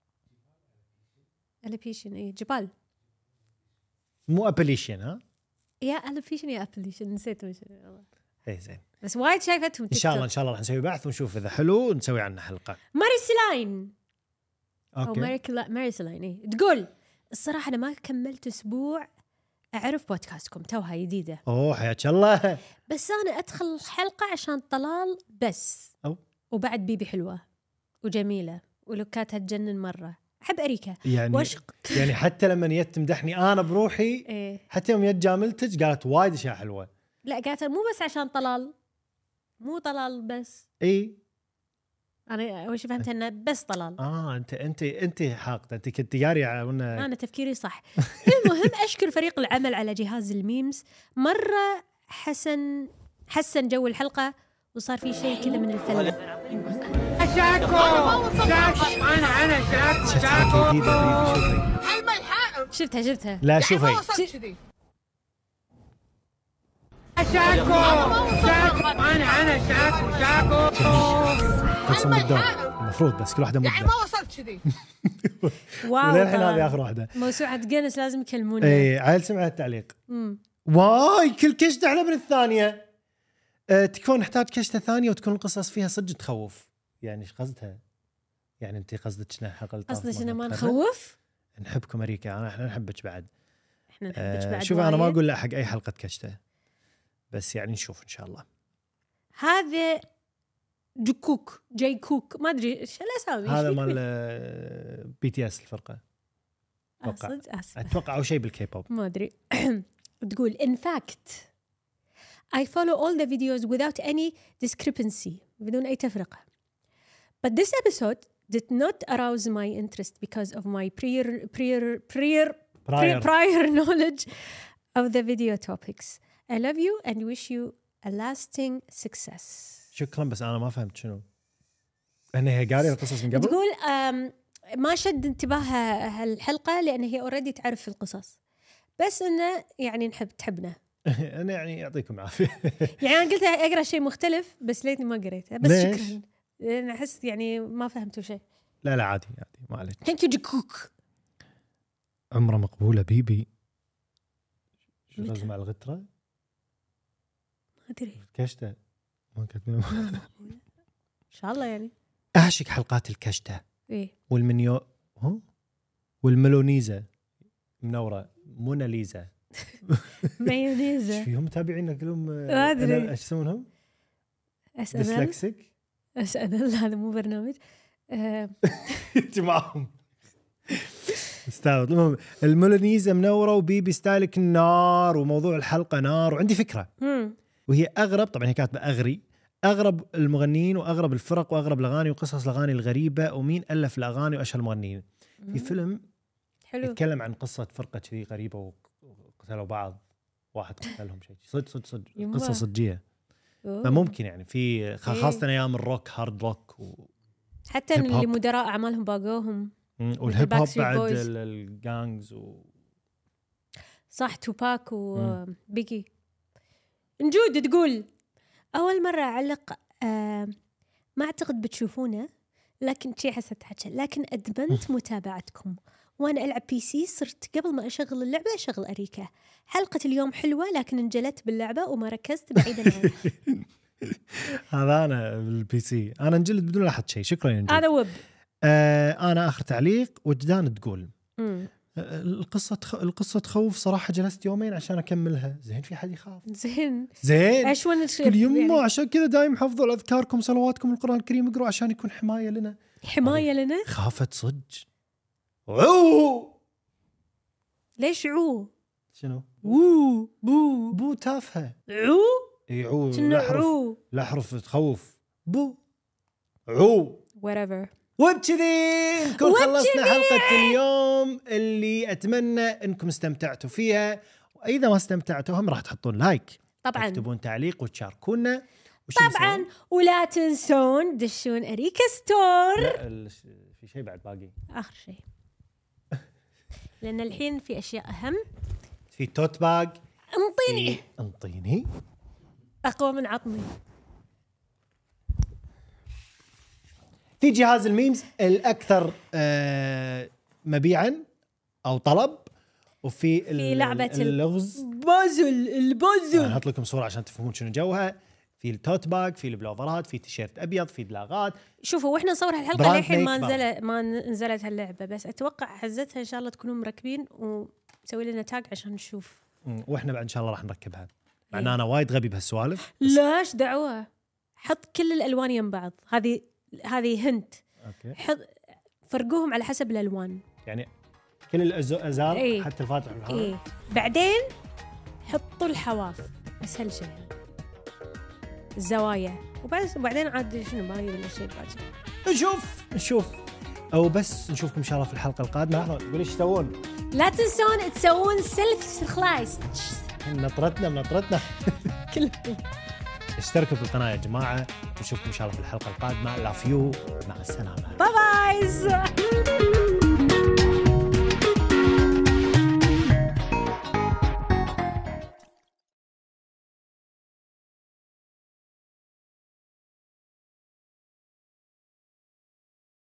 ألبيشن إيه جبال. مو أبليشن ها؟ يا ألبيشن يا أبليشن نسيت وش والله. إيه زين. بس وايد شايفتهم. إن شاء الله راح نسوي بحث ونشوف إذا حلو نسوي عنه حلقة. ماريسلاين. أوكي. أو ماريسلاين إيه تقول الصراحة أنا ما كملت أسبوع أعرف بودكاستكم توها جديدة. أوه حياك الله. بس أنا أدخل حلقة عشان طلال بس. وبعد بيبي حلوة وجميلة ولوكاتها تجنن مرة. أحب أريكا يعني واشق. يعني حتى لما جت تمدحني أنا بروحي إيه. حتى يوم جت جاملتك قالت وايد أشياء حلوة. لا قالت مو بس عشان طلال مو طلال بس. إيه أنا وش فهمت إنه بس طلال. أنت حاقدة أنت كنت جارية أنا تفكيري صح. المهم أشكر فريق العمل على جهاز الميمز مرة حسن جو الحلقة وصار في شيء كذا من الفن. شفتها لا شوفي قسم بالدور المفروض بس كل واحدة مدة يعني ما وصلت كذي. واو وللحين هذه آخر واحدة. موسوعة جينيس لازم يكلمونا. إيه عيل سمع التعليق. واي كل كشتة أحلى من الثانية. تكون نحتاج كشتة ثانية وتكون القصص فيها صدق تخوف. يعني إيش قصدها؟ يعني أنت قصدك شنو حقل؟ قصدك شنو ما نخوف؟ نحبكم أمريكا إحنا نحبك بعد. إحنا نحبك بعد. شوف أنا ما أقول لا حق أي حلقة كشتة. بس يعني نشوف إن شاء الله. هذا جاي كوك ما أدري إيش الأسامي. هذا مال BTS الفرقة. أتوقع أو شيء بالكيبوب. ما أدري. تقول in fact I follow all the videos without any discrepancy بدون أي تفرقة. But this episode did not arouse my interest because of my prior knowledge of the video topics. I love you and wish you a lasting success. شكرا بس أنا ما فهمت شنو. أنها هي قارية القصص من قبل. تقول ما شد انتباهها هالحلقة لأن هي already تعرف القصص. بس إنه يعني تحبنا. أنا يعني يعطيكم عافية. يعني أنا قلت أقرأ شيء مختلف بس ليتني ما قريته. بس ليش؟ شكرا. أنا أحس يعني ما فهمتوا شيء. لا عادي ما عليك. Thank you جكوك. عمره مقبولة بيبي. شو لازم مع الغترة؟ ما أدري. كشتة. ما كاتبين. إن شاء الله يعني. أعشق حلقات الكشتة. إيه. والملونيزا منورة موناليزا. مايونيزا. ايش فيهم متابعين كلهم؟ ما أدري. ايش يسمونهم؟ أسأل. ديسلكسيك. هذا مو برنامج. انت معهم. استاذ المهم المولونيزا منوره وبيبي ستايلك نار وموضوع الحلقه نار وعندي فكره. وهي اغرب طبعا هي كاتبه اغرب المغنيين واغرب الفرق واغرب الاغاني وقصص الاغاني الغريبه ومين الف الاغاني واشهر المغنيين. في فيلم حلو يتكلم عن قصه فرقه كذي غريبه وقتلوا بعض واحد قتلهم شيء صدق قصه صجيه. فممكن يعني في خاصه ايام الروك هارد روك حتى اللي مدراء اعمالهم باقوهم والهيب هوب بعد الجانجز صح توباك وبيكي. نجود تقول اول مره اعلق ما اعتقد بتشوفونه لكن شي حسيت حكي لكن ادمنت متابعتكم وانا العب بي سي صرت قبل ما اشغل اللعبه اشغل اريكا. حلقه اليوم حلوه لكن انجلت باللعبه وما ركزت بعيدا عنها. هذا انا بالبي سي انا انجلد بدون لاحظ شيء. شكرا يا نجود. هذا ويب. انا اخر تعليق وجدان تقول القصه تخوف صراحه جلست يومين عشان اكملها. زين في حد يخاف؟ زين اشون كل يوم يعني. عشان كذا دايم حفظوا اذكاركم صلواتكم القران الكريم اقروا عشان يكون حمايه لنا. خافت صدق. ليش شنو بو تافهه. يعو لا حرف تخوف. whatever. وبكذي نكون خلصنا حلقة اليوم اللي أتمنى أنكم استمتعتوا فيها، وإذا ما استمتعتوا هم راح تحطون لايك طبعا، تكتبون تعليق وتشاركونا طبعا، ولا تنسون دشون أريكا ستور. في شيء بعد باقي آخر شيء لأن الحين في أشياء أهم. في توت باج، انطيني أقوى من عطني. في جهاز الميمز الأكثر مبيعا أو طلب، وفي في لعبة اللغز البازل. أحط لكم صورة عشان تفهمون شنو جوها. في التوت باج، في البلوفرات، في تيشيرت أبيض، في دلاغات. شوفوا واحنا نصور هالحلقة للحين ما نزلت هاللعبة، بس أتوقع حزتها إن شاء الله تكونوا مركبين وسوي لنا تاج عشان نشوف. واحنا بعد إن شاء الله راح نركبها. مع أن أنا وايد غبي بهالسوالف. لاش دعوة، حط كل الألوان يم بعض. هذه هنت. أوكي. فرقوهم على حسب الألوان، يعني كل الأزار حتى الفاتح والحار. بعدين حطوا الحواف، أسهل شيء الزوايا، وبعدين عاد شنو باقي ولا شيء باقي. نشوف او بس نشوفكم ان شاء الله في الحلقه القادمه. لحظه تقول ايش تسوون؟ لا تنسون تسوون سيلف خلاص. نطرتنا كلهم. اشتركوا في القناه يا جماعه، ونشوفكم ان شاء الله في الحلقه القادمه. لاف يو، مع السلامه. باي باي.